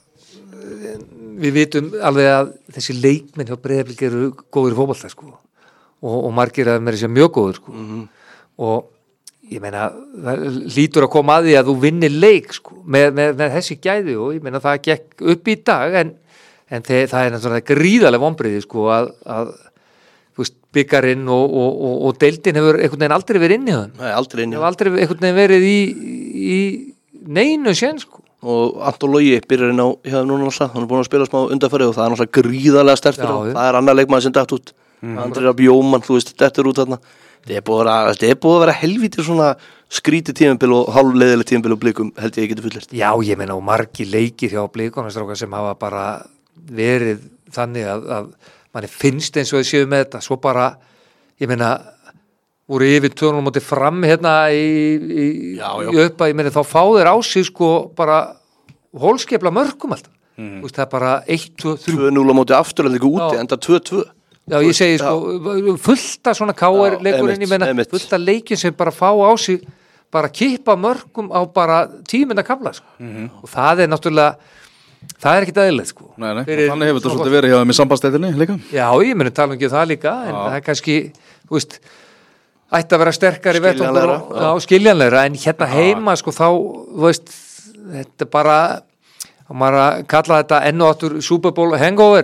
Speaker 2: við vitum alveg að þessi leikmenn hjá Breiðablik eru góður í fótbolta sko og margir að mér er mjög góður sko og ég meina, það lítur að koma að því að þú vinnir leik sko, með þessi gæði og ég meina það gekk upp í dag en það er náttúrulega gríðarlega vonbrigði sko að þú veist, byggarinn og deildin hefur einhvern veginn aldrei verið inni í þann.
Speaker 3: Nei, aldrei inni.
Speaker 2: Hefur aldrei einhvern veginn verið í neinu sén sko.
Speaker 3: Og Anton Logi byrjar inn á hjá núna alltaf, hann er búin að spila smá undanfarið og það er náttúrulega gríðarlega sterkt fyrir hann. Það er annar leikmaður sem dætt út. Andri Bjóman, þú veist, dættur út þarna. Það er búið að vera helvítir svona skrítið tímabil og hálfleiðilegt tímabil og blikum held ég geti fullirt. Já,
Speaker 2: ég meina og margir leikir hjá blikunarstrákar sem hafa bara verið þannig að manni finnst eins og þau séu með þetta svo bara, ég meina voru yfir 2-0 móti fram hérna í uppa, ég meina þá fá þeir á sig sko bara hólskepla mörkum alltaf. Það er bara 1-2-3
Speaker 3: 2-0 móti afturlendingu úti enda 2-2.
Speaker 2: Já, ég segi sko, fullt af svona KR leikurinn, ég meina, fullt af leikin sem bara fá á sig, bara kippa mörgum á bara 10 mínútna kafla, sko. Og það er náttúrulega, það er ekkit eðlilegt, sko.
Speaker 1: Nei, þannig hefur þetta svolítið verið hjá þeim í sambandstættinni líka.
Speaker 2: Já, ég meina, tala ekki það líka, en það er kannski, þú veist, ætti að vera sterkari vettvangur og skiljanlegra, en hérna heima, sko, þá, þú veist, þetta er bara... og maður að kalla þetta enn og aftur Super Bowl hangover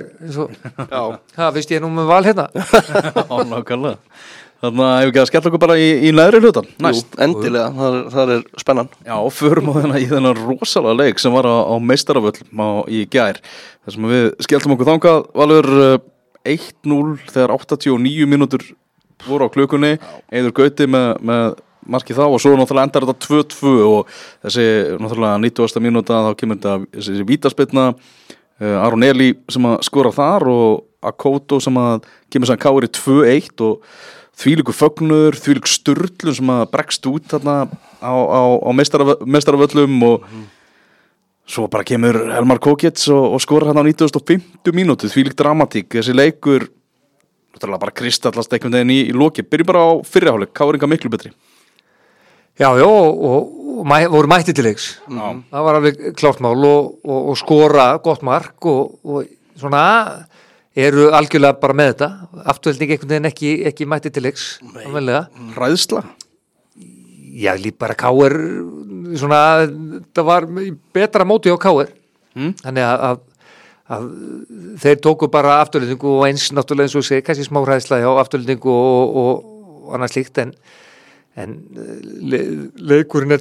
Speaker 2: veist ég nú með val hérna
Speaker 1: nákvæmlega þannig að hefur ekki að skella okkur bara í neðri hlutan næst.
Speaker 3: Jú, endilega, það er spennan
Speaker 1: Já, og förum á í þennan rosalega leik sem var á meistaravöllum í gær þar sem við skelltum okkur þangað Valur 1-0 þegar 89 mínútur voru á klukkunni Eiður Gauti með markið þá og svo náttúrulega endar þetta 2-2 og þessi náttúrulega 90. mínúta þá kemur þetta þessi vítaspyrna Aron Eli sem að skora þar og Akoto sem að kemur sann KR í 2-1 og þvílíkur fögnur, þvílík sturlun sem að bregst út þarna á meistaravöllum og svo bara kemur Elmar Kokets og skora hann á 90. mínútu, þvílík dramatík, þessi leikur náttúrulega bara kristallast einhvern veginn í loki, byrjum bara á fyrri hálfleik, KR miklu betri.
Speaker 2: Já, og voru mætti til leiks. Það var alveg klárt mál og skora gott mark og svona eru algjörlega bara með þetta. Afturhelding einhvern veginn ekki mætti til leiks.
Speaker 1: Ræðsla?
Speaker 2: Já, líka bara KR, svona, það var betra móti á KR. Þannig að þeir tóku bara afturheldingu og eins náttúrulega eins og segir, kannski smá ræðsla á afturheldingu og annað slíkt en leikurinn er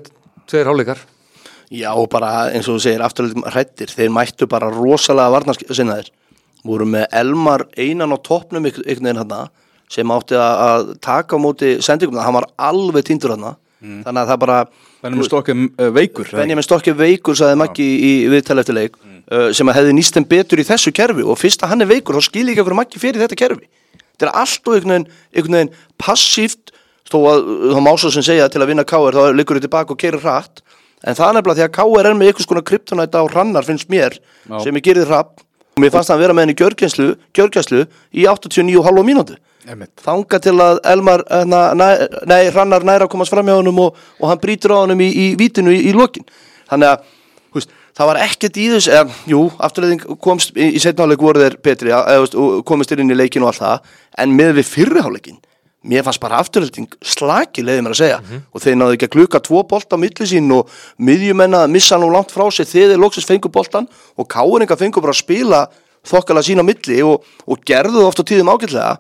Speaker 2: 2 hálfleikar.
Speaker 3: Já, og bara eins og þú segir, afturleikum hrættir, þeir mættu bara rosalega varnarsinnaðir, voru með Elmar einan á toppnum einhvern veginn hann, sem átti að taka á móti sendingum, hann var alveg týndur hann, þannig að það bara
Speaker 1: Benjamin Stokke veikur.
Speaker 3: Benjamin Stokke veikur, sagði Maggi í viðtali eftir leik, sem að hefði nýst þeim betur í þessu kerfi, og fyrst að hann veikur, þá skil ekki okkur Maggi fyrir þetta kerfi. Þetta allt og einhvern veginn passíft, þó að þá má svo sem segja til að vinna KR, þá liggur þau tilbaka og keyrir hratt. En það er nefnilega því að KR með einhvers konar kryptonæta á Hrannar finnst mér, sem ég gerði hrapp, og mér fannst hann vera með henni gjörgæslu í 89,5 mínútu. Þanga til að Elmar, Hrannar næra að komast fram hjá honum og hann brýtur á honum í vítinu í lokin. Þannig að, það var ekkert í þess, afturleiðing komst í seinni hálfleik voru þeir betri, komist inn í leikin og allt það, en með við fyrri hálfleikin, mér fannst bara afturhalding slaki, leiði mér að segja, og þeir náðu ekki að kluka 2 bolta á milli sín og miðjumenn að missa nú langt frá sig þegar þeir loksins fengu boltan og Káringa fengu bara að spila þokkalega sín á milli og gerðu það oft á tíðum ágætlega,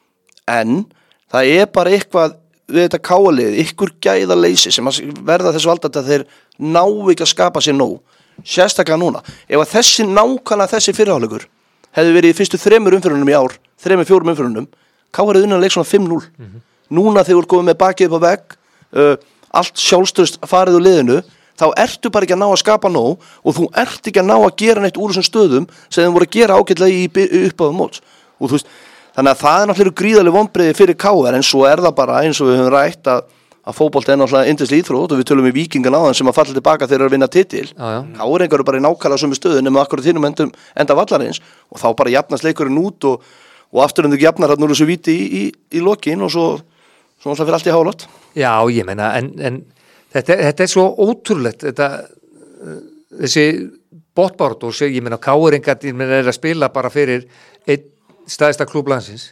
Speaker 3: en það er bara eitthvað við þetta Káalið, ykkur gæðaleysi sem að verða þessu aldrei að þeir ná ekki að skapa sér nóg, sérstaklega núna. Ef að þessi fyrirháleikur hefði verið í fyrstu 3 umferðunum í ár, 3-4 umferðunum, KR unnan leik svona 5-0. Núna þegar þú ert komið með bakið upp á vegg, allt sjálfstöðst farið úr liðinu, þá ertu bara ekki að ná að skapa nóg og þú ert ekki að ná að gera neitt úr þessum stöðum sem þeim voru að gera ágætlega í uppáðum móts. Og þú veist, þannig að það er náttúrulega gríðarleg vonbrigði fyrir KR, en svo er það bara eins og við höfum rætt að fótbolti er náttúrulega yndisleg íþrótt og við tölum í Víkingan áðan sem að falla tilbaka þegar að vinna titil. KR eru bara í nákvæmlega sömu stöðu nema akkurat hinum enda vallarins og þá bara jafnast leikurinn út og afturöndu jafnar hann úr þessu víti í lokin og svo alltaf fyrir allt í hálótt. Já,
Speaker 2: ég meina, en þetta er svo ótrúlegt, þessi botbárt og ég meina, Káringar er að spila bara fyrir einn stærsta klúbb landsins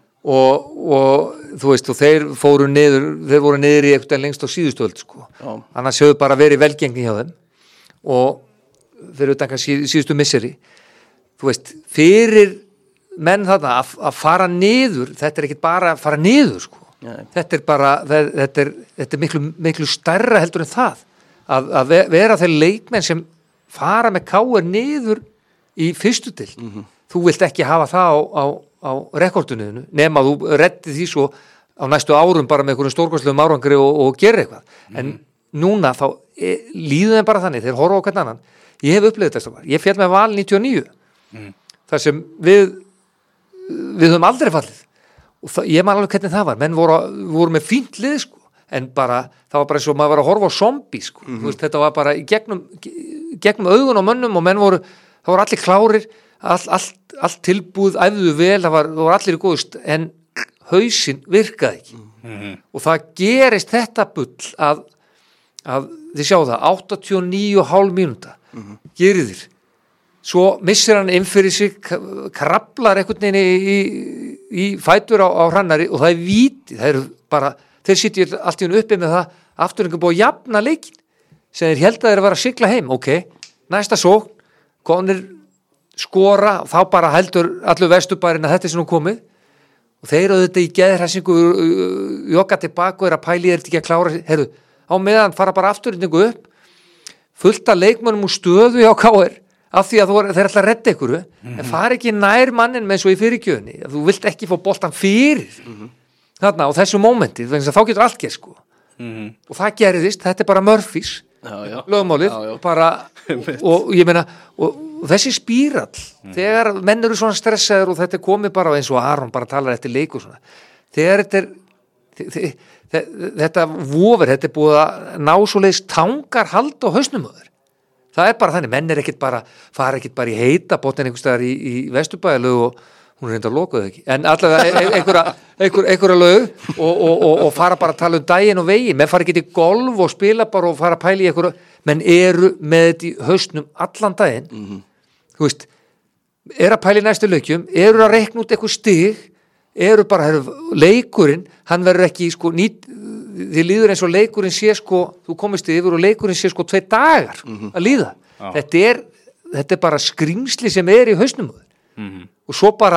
Speaker 2: og þú veist, og þeir voru niður í eitthvað lengst á síðustöld, sko. Annars hefur bara verið velgengni hjá þeim og fyrir utan síðustu misseri. Þú veist, fyrir menn þarna að fara niður, þetta er ekkit bara að fara niður, sko. Þetta er bara, þetta er miklu stærra heldur en það að vera þeir leikmenn sem fara með KR niður í fyrstu til. Þú vilt ekki hafa það á rekordunniðinu nema þú reddi því svo á næstu árum bara með einhverjum stórkostlegum árangri og gera eitthvað. En núna þá líður þeim bara þannig, þeir horfa á hvern annan. Ég hef upplifað þetta, ég féll með Val 99 þar sem við höfum aldrei fallið og ég man alveg hvernig það var, menn voru með fínt lið, sko, en bara það var bara eins og maður var að horfa á zombi, sko. Þú veist, þetta var bara í gegnum augun á mönnum og menn voru allir klárir, allt tilbúið, æfðu vel, það voru allir í góðust, en hausinn virkaði ekki og það gerist þetta bull að þið sjá það, 89,5 mínúta gerir þér. Svo missir hann inn fyrir sig, kraflar einhvern veginn í fætur á Hrannari og það er víti, það eru bara, þeir sitja allt í hún uppi með það, afturinn búið að jafna leikin, sem þeir held að þeir að sigla heim, næsta sókn, konir skora, þá bara heldur allur Vesturbærinn að þetta er nú komið og þeir eru þetta í geðhræsingu, jogga tilbaka og eru að pæli, ekki að klára, heyrðu, á meðan fara bara afturinn upp, fullt af leikmönnum úr stöðu hjá KR, af því að þeir ætla að redda ykkur en fara ekki nær mannin með svo í fyrirgjöfni þú vilt ekki fá boltan fyrir þarna á þessu mómenti þá getur allt gerð, sko og það gerðist, þetta er bara Murphys lögmálið bara, og ég meina og þessi spírall þegar menn eru svona stressaður og þetta er komið bara eins og Aron bara talar eftir leik og svona þegar þetta vofur, þetta er búið að ná svoleiðis tangar hald á hausnum á þér. Það er bara þannig, menn er ekkit bara, fara ekkit bara í heita botnin einhvers staðar í Vesturbæjarlög og hún er reyndar lokuð ekki, en allavega einhverja lög og fara bara að tala daginn og vegi, menn fara ekkit í golf og spila bara og fara að pæla í einhverju, menn eru með þetta í hausnum allan daginn, þú veist, eru að pæla í næstu leikjum, eru að reikna út eitthvað stig, eru bara, leikurinn, hann verður ekki, sko, þið líður eins og leikurinn sé, sko, þú komist yfir og leikurinn sé, sko, 2 dagar að líða. Þetta er bara skrýmsli sem er í hausnum og svo bara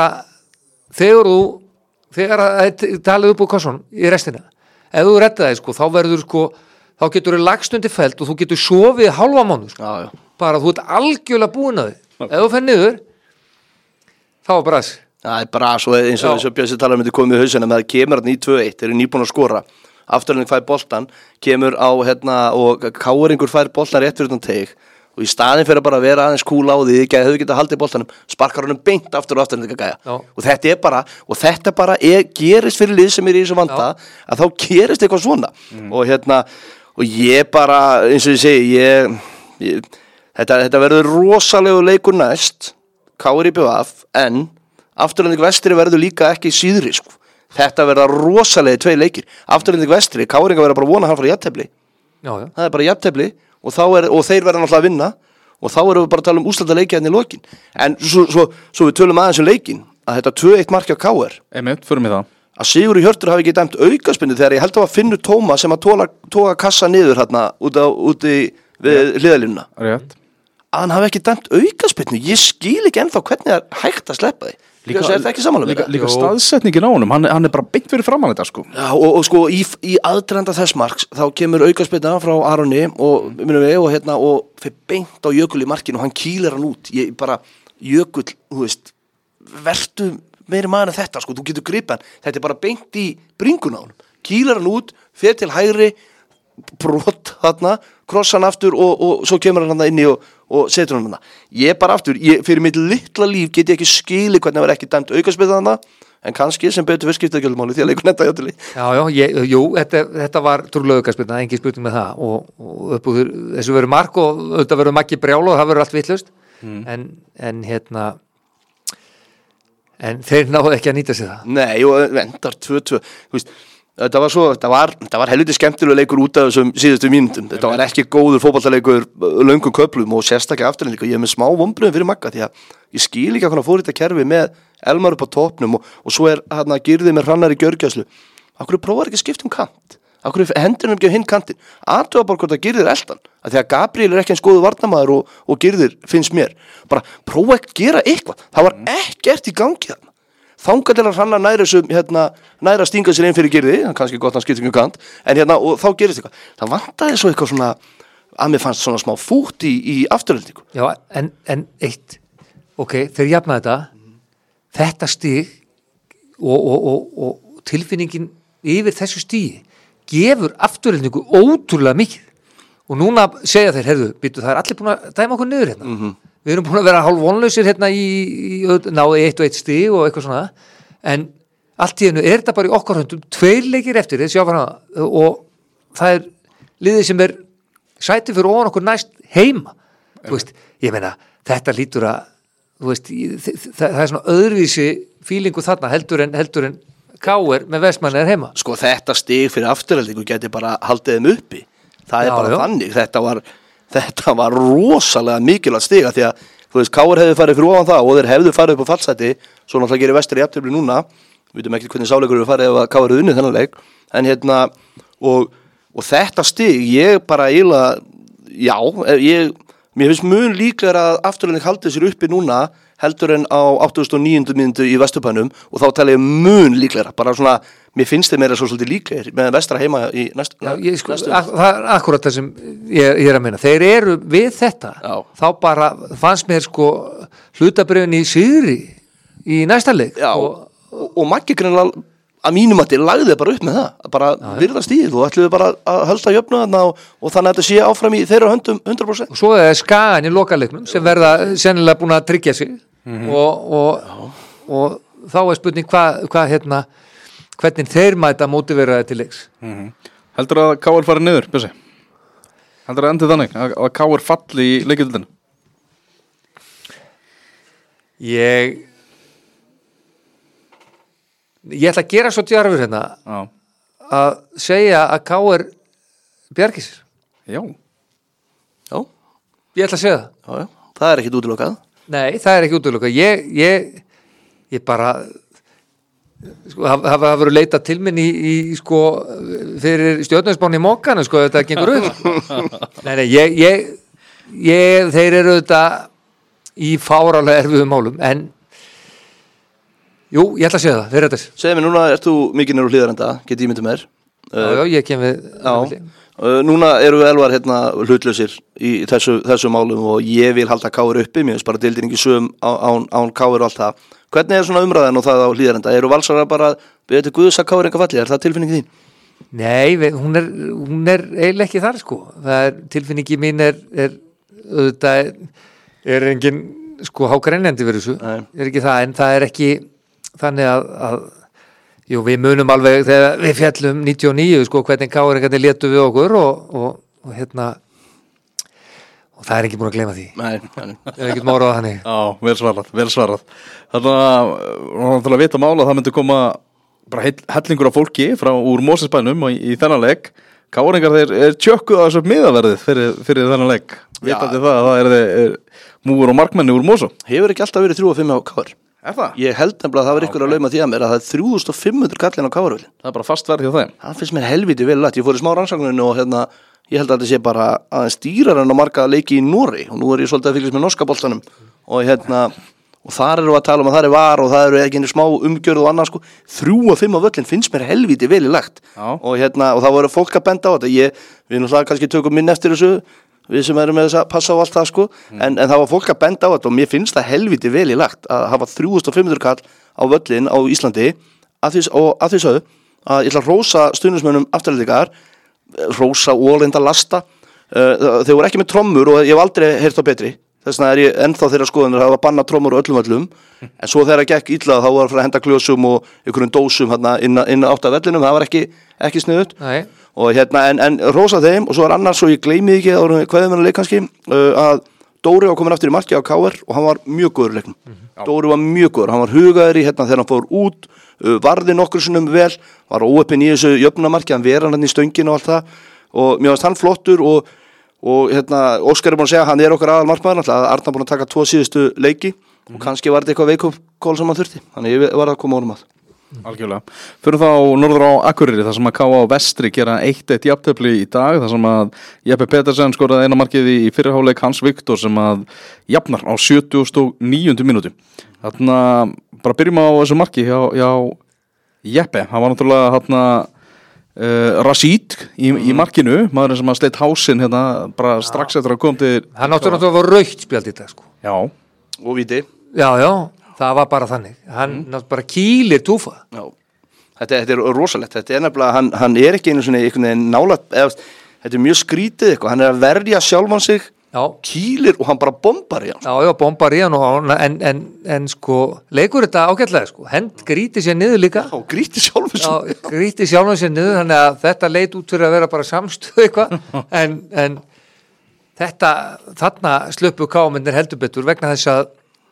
Speaker 2: þegar að talið upp úr kassunum í restina, ef þú redda þig, sko, þá verður, sko, þá getur þú lagst undir feld og þú getur sofið hálfa mánuð sko.
Speaker 3: Já,
Speaker 2: bara þú ert algjörlega búin að þið ef þú fer niður þá er bara þess
Speaker 3: það er bara svo eins og Bjössi talar myndi komið í hausina með að kemur hann í 2-1, þeir eru nýbúin að skora afturlending fær boltan, kemur á og Káringur fær boltan rétt fyrir þann teig og í staðin fyrir bara að vera aðeins kúl á því, hefur getað haldið boltanum sparkar honum beint aftur og afturlending að gæja og þetta bara gerist fyrir lið sem er í þessu vanda að þá gerist eitthvað svona og ég bara, eins og ég segi þetta verður rosalegu leikur næst Kári BVF en afturlending vestri verður líka ekki síðri sko. Þetta verða rosalegi 2 leikir afturlending vestri, Káringa verða bara vona hann frá jafntefli það er bara jafntefli og þeir verða náttúrulega að vinna og þá erum við bara að tala úrslitaleiki hérna í lokin en svo við tölum aðeins leikin að þetta 2-1 mark á KR
Speaker 1: förum í það
Speaker 3: að Sigurður Hjörtur hafi ekki dæmt aukaspinnu þegar ég held að Finnur Tómas sem að toga kassa niður hérna úti við hliðalínuna
Speaker 1: rétt
Speaker 3: að hann hafi ekki dæmt aukaspinnu ég skil ekki ennþá hvernig það er hægt að sleppa því er það ekki samanlega
Speaker 1: líka staðsetningin á honum, hann er bara beint fyrir framan þetta sko
Speaker 3: já, og sko í aðdraganda þess marks þá kemur aukaspinna frá Aroni og fyrir beint á Jökul í markinu og hann kýlir hann út ég bara, Jökull, þú veist vertu meiri maður en þetta sko, þú getur gripið hann þetta er bara beint í bringuna á honum kýlir hann út, fer til hægri brot þarna krossa hann aftur og svo kemur hann inn í og setur hann hann ég bara aftur, fyrir mitt litla líf get ég ekki skili hvernig það var ekki dæmt aukaspinna þarna en kannski sem betur við skiptagjaldmáli því að leikur netta játili
Speaker 2: þetta var trúlega aukaspinna, engin spurning með það og upp úr þessu verður mark og þetta verður Maggi Brjál og það verður allt vitlaust en þeir náðu ekki að nýta sig það
Speaker 3: nei og vendar 2-2 þú veist þetta var helviti skemmtilega leikur út af þessum síðustu mínútum þetta var ekki góður fótboltaleikur löngum köflum og sérstaklega afturlendingu ég er með smá vonbrigðum fyrir Magga því að ég skil ekki að hann fór þetta kerfi með Elmar upp á topnum og svo er hann að Gyrði með Hrannar í gjörgjæslu af hverju prófar ekki að skipta kant af hverju hendur hann ekki á hinn kantin aðtöða bara hvort að Gyrðir eldan að því að Gabriel er ekki eins góður varnarmaður og Gyrðir finnst mér bara prófa ekki að gera eitthvað það var ekkert í gangi þarna þangað til að Hrannar næra stinga sér inn fyrir Gyrði, kannski gott hann skiptir ekki kant en og þá gerist eitthvað það vantaði svo eitthvað svona að mér fannst svona smá fútt í afturhaldingu
Speaker 2: já, en eitt þeir jafna þetta stig og tilfinningin yfir þessu stigi gefur afturhaldingu ótrúlega mikið og núna segja þeir, það er allir búin að dæma okkur niður hérna við erum búin að vera hálf vonlausir hérna náði 1 og 1 stig og eitthvað svona en allt í einu er þetta bara í okkar höndum 2 leikir eftir þessi áfram og það er liðið sem er sætið fyrir ofan okkur næst heima þú veist, ég meina, þetta lítur að þú veist, það er svona öðruvísi fílingu þarna heldur en KR með Vestmann er heima
Speaker 3: sko þetta stig fyrir afturhaldingu geti bara haldið þeim uppi það er bara þannig, þetta var rosalega mikilvægt stiga því að þú veist, KR hefði farið fyrir ofan það og þeir hefðu farið upp á fallsæti svo náttúrulega gerir Vestri jafntefli núna við veitum ekki hvernig sáleikur eru farið ef að KR hefði unnið þennan leik en og þetta stig, ég bara mér finnst mun líklega að afturlending haldið sér uppi núna heldur en á 89. mínútu í Vesturbænum og þá tala ég mun líklega bara svona, mér finnst þeir meira svo svolítið líklegir með Vestra heima í næstu
Speaker 2: það er akkurat það sem ég er að meina þeir eru við þetta þá bara fannst mér hlutabröðin í sigri í næsta leik
Speaker 3: og Maggi greinilega að mínum að þið lagði bara upp með það bara virða stíð og ætluðu bara að halda jöfnu þarna og þannig að þetta sé áfram í þeirra höndum 100%.
Speaker 2: Og svo er Skagan í lokaleiknum sem verða sennilega búin að tryggja sig og þá er spurning hvernig þeir mæta mótiveraði til leiks.
Speaker 1: Heldur að KR fari niður, Bjössi? Heldur að endið þannig að KR falli í leikjaldinu?
Speaker 2: Ég ætla að gera svo djarfur hérna að segja að KR bjargi sér.
Speaker 3: Já.
Speaker 2: Ég ætla að segja það.
Speaker 3: Já. Það er ekkit útilokað.
Speaker 2: Nei, það er ekki útilokað. Ég bara hafa verið að leita til minn fyrir stjórnarspáni í Mókana þetta gengur upp. Nei, þeir eru þetta í fárálega erfiðum málum en jú, ég ætla að segja það, þeir eru þetta.
Speaker 3: Segðu mér núna, ert þú mikið nýr úr hlíðarenda, get ég myndið með þér?
Speaker 2: Já, ég kem við.
Speaker 3: Núna eru við Elvar hérna hlutlausir í þessu málum og ég vil halda Káur uppi, mér finnst bara deildin ekki sögum án Káur og allt það. Hvernig svona umræðan og það á Hlíðarenda? Eru Valsarar bara beðið til Guðs að Káur enga falli? Er það tilfinningin þín?
Speaker 2: Nei, hún er eiginlega ekki þar sko. Tilfinningi mín auðvitað er engin sko hágreinjandi verið þessu, er ekki það, en það er ekki þannig að jú, við munum alveg þegar við fjallum 99 sko hvernig Káringarnir létu við okkur og hérna og það er ekki búin að gleyma því.
Speaker 3: Nei.
Speaker 2: Er ekki mórað þannig.
Speaker 1: Já, vel svarað. Þannig að vita mála að það myndi koma bara hellingur af fólki úr Mosesbænum í þennan leik. Káringar þeir tjökkuð að þessu miðaverðið fyrir þennan leik. Vitandi það er múgur og markmenni úr Mosó.
Speaker 3: Hefur ekki alltaf verið 3 og 5 á Káur?
Speaker 1: Er það?
Speaker 3: Ég held nefnilega að það var ykkur að lauma því að mér að það er 3500 kallin á Káurvöllin.
Speaker 1: Það er bara fast verð hjá þeim.
Speaker 3: Það finnst mér helviti vel lætt. Ég fór í smá rannsókninu og hérna, ég held að þetta sé bara aðeins dýrar en á marga leiki í Noregi og nú er ég svolítið að fylgjast með norska boltanum og hérna, og þar eru að tala um að það er var og það eru ekki einu smá umgjörð og annað sko. 3 og 5 á völlin finnst mér helviti vel í lægt og hérna, og það voru fólk að benda á þetta. Við náttúrulega kannski tökum minn eftir þessu, við sem erum með þess að passa á allt það sko, en það var fólk að benda á þetta og mér finnst það helviti vel í lagt að hafa 3500 kall á völlin á Íslandi að því sögðu að ég ætla að rósa stuðningsmönnum Aftureldingar, rósa og reynda lasta, þeir voru ekki með trommur og ég hef aldrei heyrt á betri, þess vegna er ég ennþá þeirra skoðunir að hafa bannað trommur á öllum völlum, en svo þegar það gekk illa þá var að fara að henda glösum og einhverjum dósum hérna inn átt af vellinum, það var ekki sniðut.
Speaker 2: Nei.
Speaker 3: Og hérna, en rósa þeim, og svo er annars, og ég gleymi ekki hvað þeim leik kannski, að Dóri var komin aftur í marki á KR og hann var mjög góður í leiknum. Dóri var mjög góður, hann var hugaður í hérna þegar hann fór út, varði nokkur sinnum vel, var óheppinn í þessu jöfnumarki, hann verið hann í stöngin og allt það, og mér fannst hann flottur og hérna, Óskar er búin að segja, hann er okkar aðal markmaður, alltaf Arnar búin að taka 2 síðustu leiki og kannski var þetta eitthvað veikókól sem hann þurfti, þannig ég var að koma honum að.
Speaker 1: Algjörlega. Fyrir þá norður á Akureyri þar sem að KA á Vestri gera 1-1 jafntefli í dag, þar sem að Jeppe Petersen skoraði eina markið í fyrri hálfleik Hans Viktor sem að jafnar á 79. mínútu. Þarna bara byrjum á þessu marki hjá Jeppe, hann var náttúrulega Rashid í markinu, maðurinn sem að sleitt hásinn hérna bara strax eftir að koma til.
Speaker 2: Hann náttúrulega var rautt spjald í dag sko.
Speaker 1: Já.
Speaker 3: Og víti.
Speaker 2: Já. Það var bara þannig. Hann bara kýlir túfa.
Speaker 3: Já. Þetta er rosalegt. Þetta er nefnilega, hann er ekki einu svona einhvern veginn nálægt, þetta er mjög skrítið eitthvað. Hann er að verja sjálfan sig, kýlir og hann bara bombar í hann.
Speaker 2: Já, bombar í hann en sko, leikur þetta ágætlega sko. Hend gríti sér niður líka.
Speaker 3: Já, gríti sjálfan sig.
Speaker 2: Já, gríti sjálfan sér niður, þannig að þetta leit út fyrir að vera bara samstöð eitthvað. En þarna sluppu kámennir heldur betur vegna þess að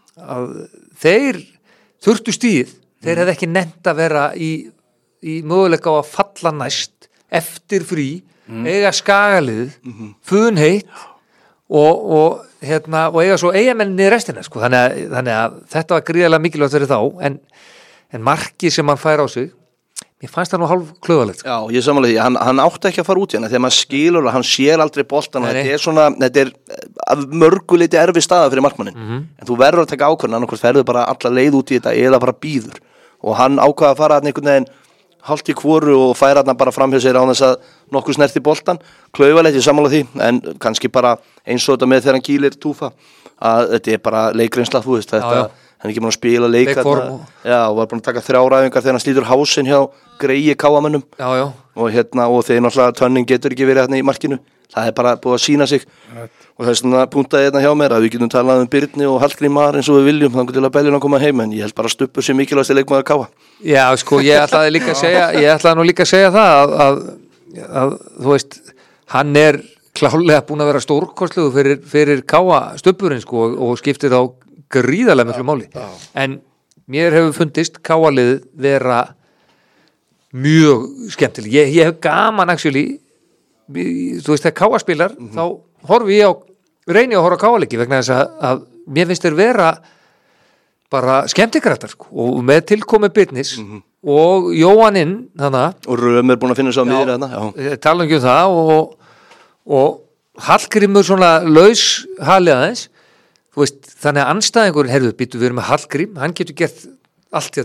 Speaker 2: þeir þurftu stíð, þeir hefði ekki nennt að vera í möguleika á að falla næst eftir frí, eiga skagalið, funheitt og eiga svo eigamenninni í restina sko. þannig að þetta var gríðarlega mikilvægt fyrir þá en markið sem hann fær á sig, mér fannst það nú hálf klöðalegt sko.
Speaker 3: Já, ég samanlega því, hann átti ekki að fara út í hana þegar maður skilur að hann sér aldrei boltan og þetta er af mörgu leiti erfið staða fyrir markmannin en þú verður að taka ákvörðun, annarkvort ferðu bara alla leið út í þetta eða bara býður og hann ákvaði að fara einhvern veginn hálft í hvoru og færa hann bara fram hjá sér á þess að nokkuð snerti boltan, klöðalegt ég samanlega því, en kannski bara eins og þetta með þegar hann kýlir túfa að þetta er bara leikreynsla, þú veist þetta hann er ekki búin að spila leik og var búin að taka 3 ræfingar þegar hann slítur hásinn hjá greiði káamönnum og þeir náttúrulega tönning getur ekki verið hérna í markinu, það er bara búið að sína sig og það er svona puntaði hérna hjá mér að við getum talað um Birni og Hallgrímar eins og við viljum þannig til að Beljun að koma heim en ég held bara Stubbur sem mikilvægasti leikmaður káa.
Speaker 2: Já sko, ég ætlaði líka að segja það að þú veist, hann er klálega búin að vera stórkostlegur fyrir káa Stubburinn sko og skiptir á gríðarlega miklu máli en mér hefur fundist káalið vera mjög skemmtileg ég hef gaman actually þú veist þegar káa spilar þá horfi ég reyni að horfa á káaleiki vegna þess að mér finnst þeir vera bara skemmtikrættar sko. Og með tilkomi Birnis og Jóhanninn
Speaker 3: og Röm er búin að finna svo miður þarna
Speaker 2: tala um það og Hallgrímur svona laus halið aðeins. Þú veist, þannig að anstæðingur, við erum með Hallgrím, hann getur gert allt hérna,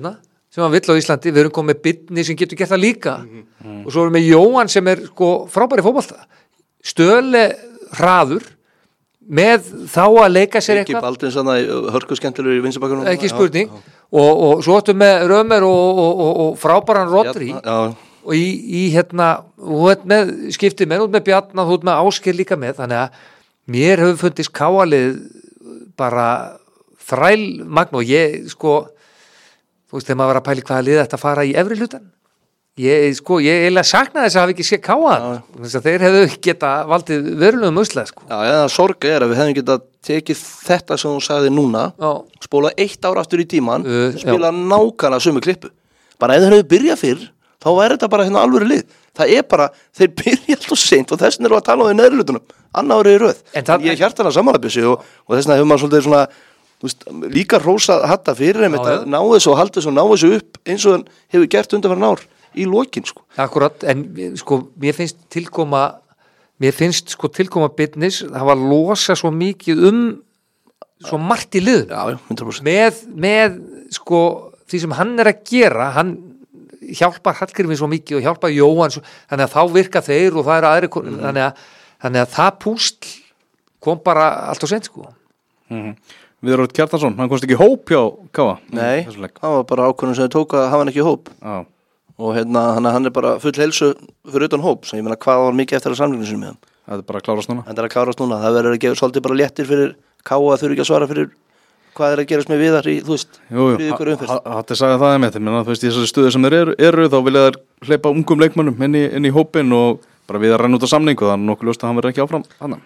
Speaker 2: sem hann vill á Íslandi, við erum komið með Byrni sem getur gert það líka og svo erum við Jóhann sem sko frábæri fótbolta, Stöle hraður með þá að leika sér
Speaker 3: Ekki Baldvin svona hörku skemmtilegur í vinstri bakkanum.
Speaker 2: ekki spurning og svo áttum með Römer og frábæran Rodri og í þú ert með skiptið með, þú ert með Bjarna, þú ert með Ásgeir líka með, þannig að mér hefur fundist káalið bara þræl magn og ég sko, þú veist, þegar maður var að pæli hvaða lið þetta fara í efri hlutan ég eiginlega sakna þess að hafa ekki séð káað þess að þeir hefðu geta valdið verulegum usla sko.
Speaker 3: Já, sorg að við hefðum getað tekið þetta sem þú sagði núna spóla 1 ár aftur í tíman spila nákvæmlega sömu klippu bara ef þeir hefðu byrjað fyrr þá væri þetta bara alvöru lið það bara, þeir byrja alltaf seint og þess vegna erum við að tala á því neðri hlutunum annað árið í röð ég er hjartanlega sammála og þess vegna hefur maður svolítið svona líka rósa hatta fyrir þeim að ná þessu og halda þessu og ná þessu upp eins og hann hefur gert undanfarin ár í lokin sko.
Speaker 2: Akkurat, en sko mér finnst tilkoma Byrnis það var losa svo mikið svo margt í liðun
Speaker 3: 100%
Speaker 2: með sko því sem hann er að gera hann hjálpar Hallgrími svo mikið og hjálpar Jóhann þannig að þá virka þeir og það eru aðri þannig að það púsl kom bara allt og sent sko
Speaker 1: Viðar Kjartansson, hann komst ekki í hóp hjá Káa
Speaker 3: Nei, það var bara ákvörðun sem þau tók að hafa hann ekki í hóp og hann er bara full heilsu fyrir utan hóp, sem ég meina hvað var mikið eftir að samlinginu sinni með hann.
Speaker 1: Það er bara að klárast núna.
Speaker 3: Það er að klárast núna, það verður að gefa svolítið bara léttir fyrir Káa að þurfi ekki að svara fyrir hvað er að gerast með Viðar í, þú veist, fyrir ykkur umfyrst.
Speaker 1: Hatti sagði það með þetta, þú veist, í þessari stöðu sem þeir eru, þá vilja þær hleypa ungum leikmönnum inn í hópinn og bara Viðar renn út á samningu, það er nokkuð ljóst að hann verður ekki áfram hann.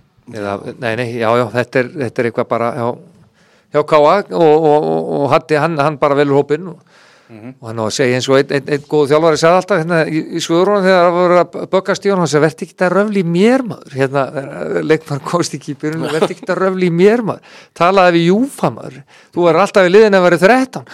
Speaker 2: Þetta er eitthvað bara hjá Káa og Hatti, hann bara velur hópinn og hann á að segja eins og einn góð þjálfari sagði alltaf hérna í Suðurónu þegar það voru að böggast í hann sagði verði ekki að röfli í mér maður leikmann komst ekki í byrjun verði ekki að röfli í mér maður talaði við Júfa maður þú er alltaf í liðin að vera 13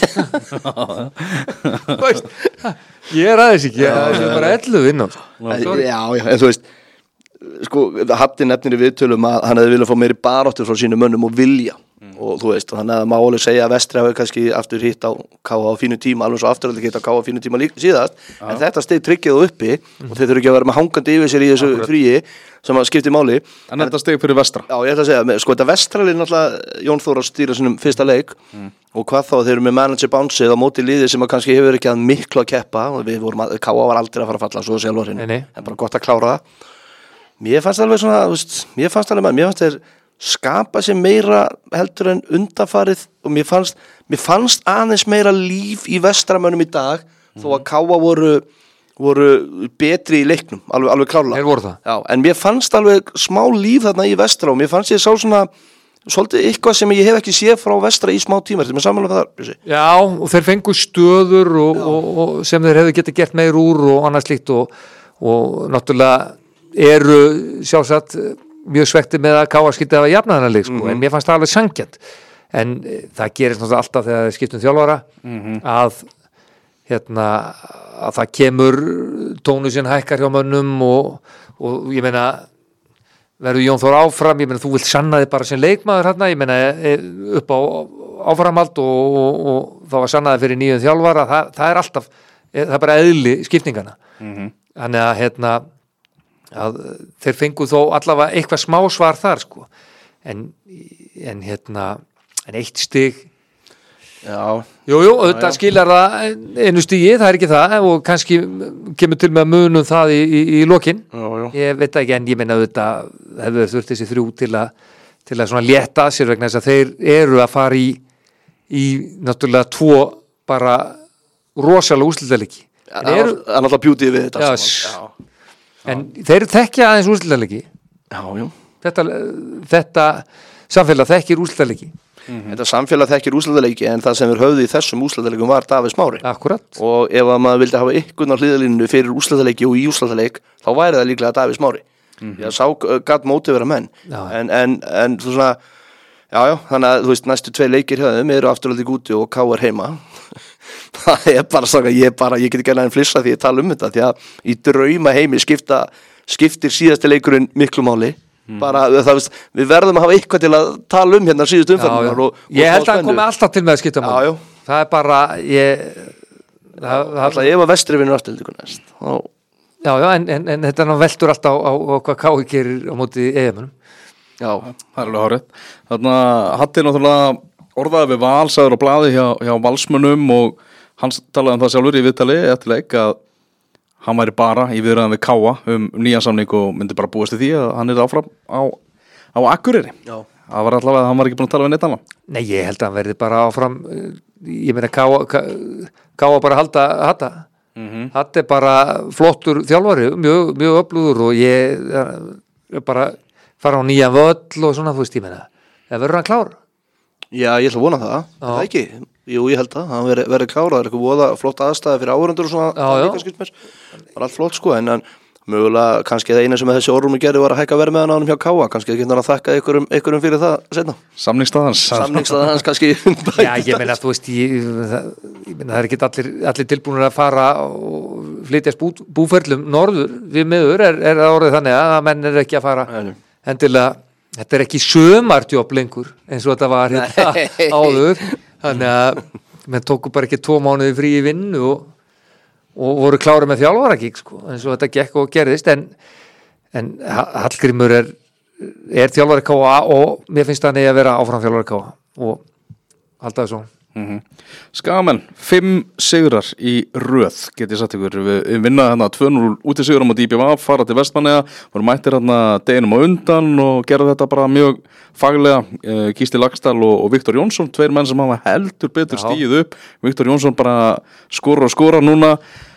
Speaker 2: ég er aðeins ekki það er bara 11 inn á
Speaker 3: Já, en þú veist sko, Hatti nefnir í viðtölum að hann hefði viljað fá meiri baráttur frá sínum mönnum og vilja og þú veist, þannig að maður segja að Vestri hafi kannski aftur hitt á Káa á fínu tíma alveg svo afturhaldi hitt á Káa á fínu tíma síðast en þetta steg tryggið uppi og þeir þurfa ekki að vera með hangandi yfir sér í þessu fríi sem að skipti máli
Speaker 1: En þetta steg fyrir Vestra
Speaker 3: Já, ég ætla að segja, sko þetta Vestralið náttúrulega Jón Þór að stýra sinum fyrsta leik og hvað þá þeir eru með manager bouncið á móti liði sem að kannski hefur ekki að miklu að keppa og við vorum að Káa var aldrei að fara að falla svo sjálfur en bara gott að klára það Mér fannst alveg svona, mér fannst þeir skapa sér meira heldur en undanfarið og mér fannst aðeins meira líf í Vestramönnum í dag þó að Káa voru betri í leiknum, alveg klárlega.
Speaker 2: Þeir voru það.
Speaker 3: Já, en mér fannst alveg smá líf þarna í Vestra og mér fannst ég sá svona svolítið eitthvað sem ég hef ekki séð frá Vestra í smá tíma, þetta með samanlega það Bjössi.
Speaker 2: Já, og þeir fengu stöður og sem þeir hefðu getið gert meir úr og annað slíkt og náttúrulega eru sjálfsagt mjög svekti með að Káa skipti að jafna þennan leik en mér fannst það alveg sanngjarnt en það gerist náttúrulega alltaf þegar það skiptum þjálfara að það kemur tónusinn hækkar hjá mönnum og ég meina verður Jón Þór áfram, ég meina þú vilt sanna þig bara sem leikmaður hérna, ég meina upp á áframhald og það var sannaði fyrir nýjum þjálfara það er alltaf, það er bara eðli skiptingana þannig að þeir fengu þó allavega eitthvað smá svar þar sko en eitt stig Jú, auðvitað skilar það einu stigi, það er ekki það og kannski kemur til með að munum það í lokin ég veit ekki en ég meina auðvitað hefur þurft þessi 3 til að svona létta sér vegna þess að þeir eru að fara í náttúrulega 2 bara rosalega úrslitaleiki
Speaker 3: Það er náttúrulega beauty við þetta
Speaker 2: En þeir þekkja aðeins úrslitaleiki. Þetta samfélag þekkir úrslitaleiki.
Speaker 3: Þetta samfélag þekkir úrslitaleiki en það sem við höfðu í þessum úrslitaleikum var Davíð Smári.
Speaker 2: Akkurat.
Speaker 3: Og ef að maður vildi hafa ykkur á hliðalínu fyrir úrslitaleiki og í úrslitaleik þá væri það líklega Davíð Smári. Ég sá gat mótivera menn. En þú svona þannig að þú veist næstu 2 leikir hjá þeim eru afturhaldi úti og Káar heima. Það er bara svona, ég get ekki alveg flissa því ég tala þetta því að í drauma heimi skiptir síðasti leikurinn miklu máli bara, við verðum að hafa eitthvað til að tala hérna síðust umferðunar
Speaker 2: ég held að hann komi alltaf til með að skipta máli það bara
Speaker 3: alltaf ef að vestri vinnur afturhaldingu næst
Speaker 2: en þetta veldur alltaf á hvað K.I. gerir á móti EM-unum
Speaker 1: það er alveg hárið þarna Hatti náttúrulega orðaði við Val sagður á blaði hjá Valsmönnum og hann talaði það sjálfur í viðtali eftir leik að hann væri bara í viðræðum við Káa nýjan samning og myndi bara búast í því að hann áfram á Akureyri. Já. Það var allavega að hann var ekki búin að tala við neitt annað.
Speaker 2: Nei, ég held að hann verði bara áfram, ég meina Káa bara halda Hatta. Hatta er bara flottur þjálfari, mjög öflugur og ég bara fara á nýjan völl og svona, þú veist, ég meina, það verður hann klár.
Speaker 3: Já, ég ætla að vona það. Það ekki. Jú, ég held að hann verði klárað, það er eitthvað voða flott aðstæða fyrir áhorfendur og svona, það var allt flott sko, en mögulega kannski það eina sem þessi orðrumi gerði var að hækka verðmiðan á hann hjá Káa, kannski það getur hann að þakka einhverjum fyrir það setna. Samningsstaðans kannski.
Speaker 2: Já, ég meina, þú veist, ég meina það er ekki allir tilbúinir að fara og flytjast búferlum norður, við miður er orðið þannig að menn er ekki að fara endilega, þetta er ekki sömartjóp lengur eins og þetta var hérna áður. Þannig að menn tóku bara ekki 2 mánuði frí í vinnu og voru klári með þjálfarakík sko, eins og þetta gekk og gerðist en Hallgrímur er þjálfari K.A. og mér finnst hann að vera áfram þjálfari K.A. og halda það svo.
Speaker 1: Skagamenn 5 sigrar í röð get ég sagt ykkur, við vinnaði hérna 2-0 útisigur á móti IBVF, fara til Vestmannaeyja, voru mættir hérna deginum á undan og gerðu þetta bara mjög faglega, Gísli Laxdal og Viktor Jónsson, 2 menn sem hafa heldur betur stíð upp, Viktor Jónsson bara skora núna,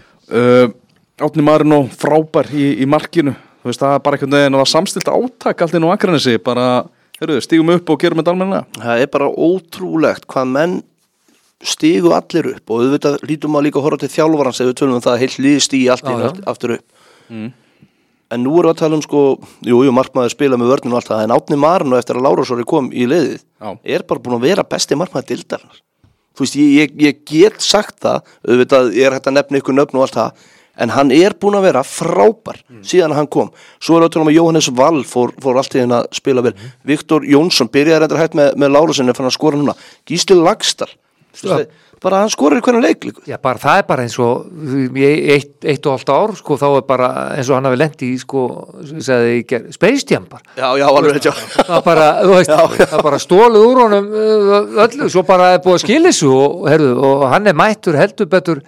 Speaker 1: Árni Marino frábær í markinu, þú veist það er bara einhvern veginn að það samstilt átak allt inn á Akranesi, bara stígum upp og gerum þetta almennilega.
Speaker 3: Það er bara ótrúlegt hvað menn stigu allir upp og auðvitað lítum að líka horfa til þjálfarans ef við tölum það heilt liði stígi allt aftur upp en nú erum við að tala sko markmaður spila með vörnum og allt það en Árni Marino eftir að Lárusóri kom í liðið er bara búin að vera besti markmaður deildarinnar þú veist ég get sagt það auðvitað er hægt að nefna ykkur nöfn og allt það en hann er búin að vera frábær síðan hann kom svo er að tala að Jóhannes Wall fór allt í henn að spila vel Viktor Jónsson byrjaði reyndar hægt með Lárusinni fann að skora núna Gísli Laxdal bara hann skorir hvernig leik líka. Já, bara það er bara eins og eitt og halvt ár sko, þá er bara eins og hann hafi lent í sko, segði Space Jam bara. Já, alveg þetta. Það bara, þú veist, það bara stólið úr honum öllu, svo bara er búið að skilja þessu og hann er mættur heldur betur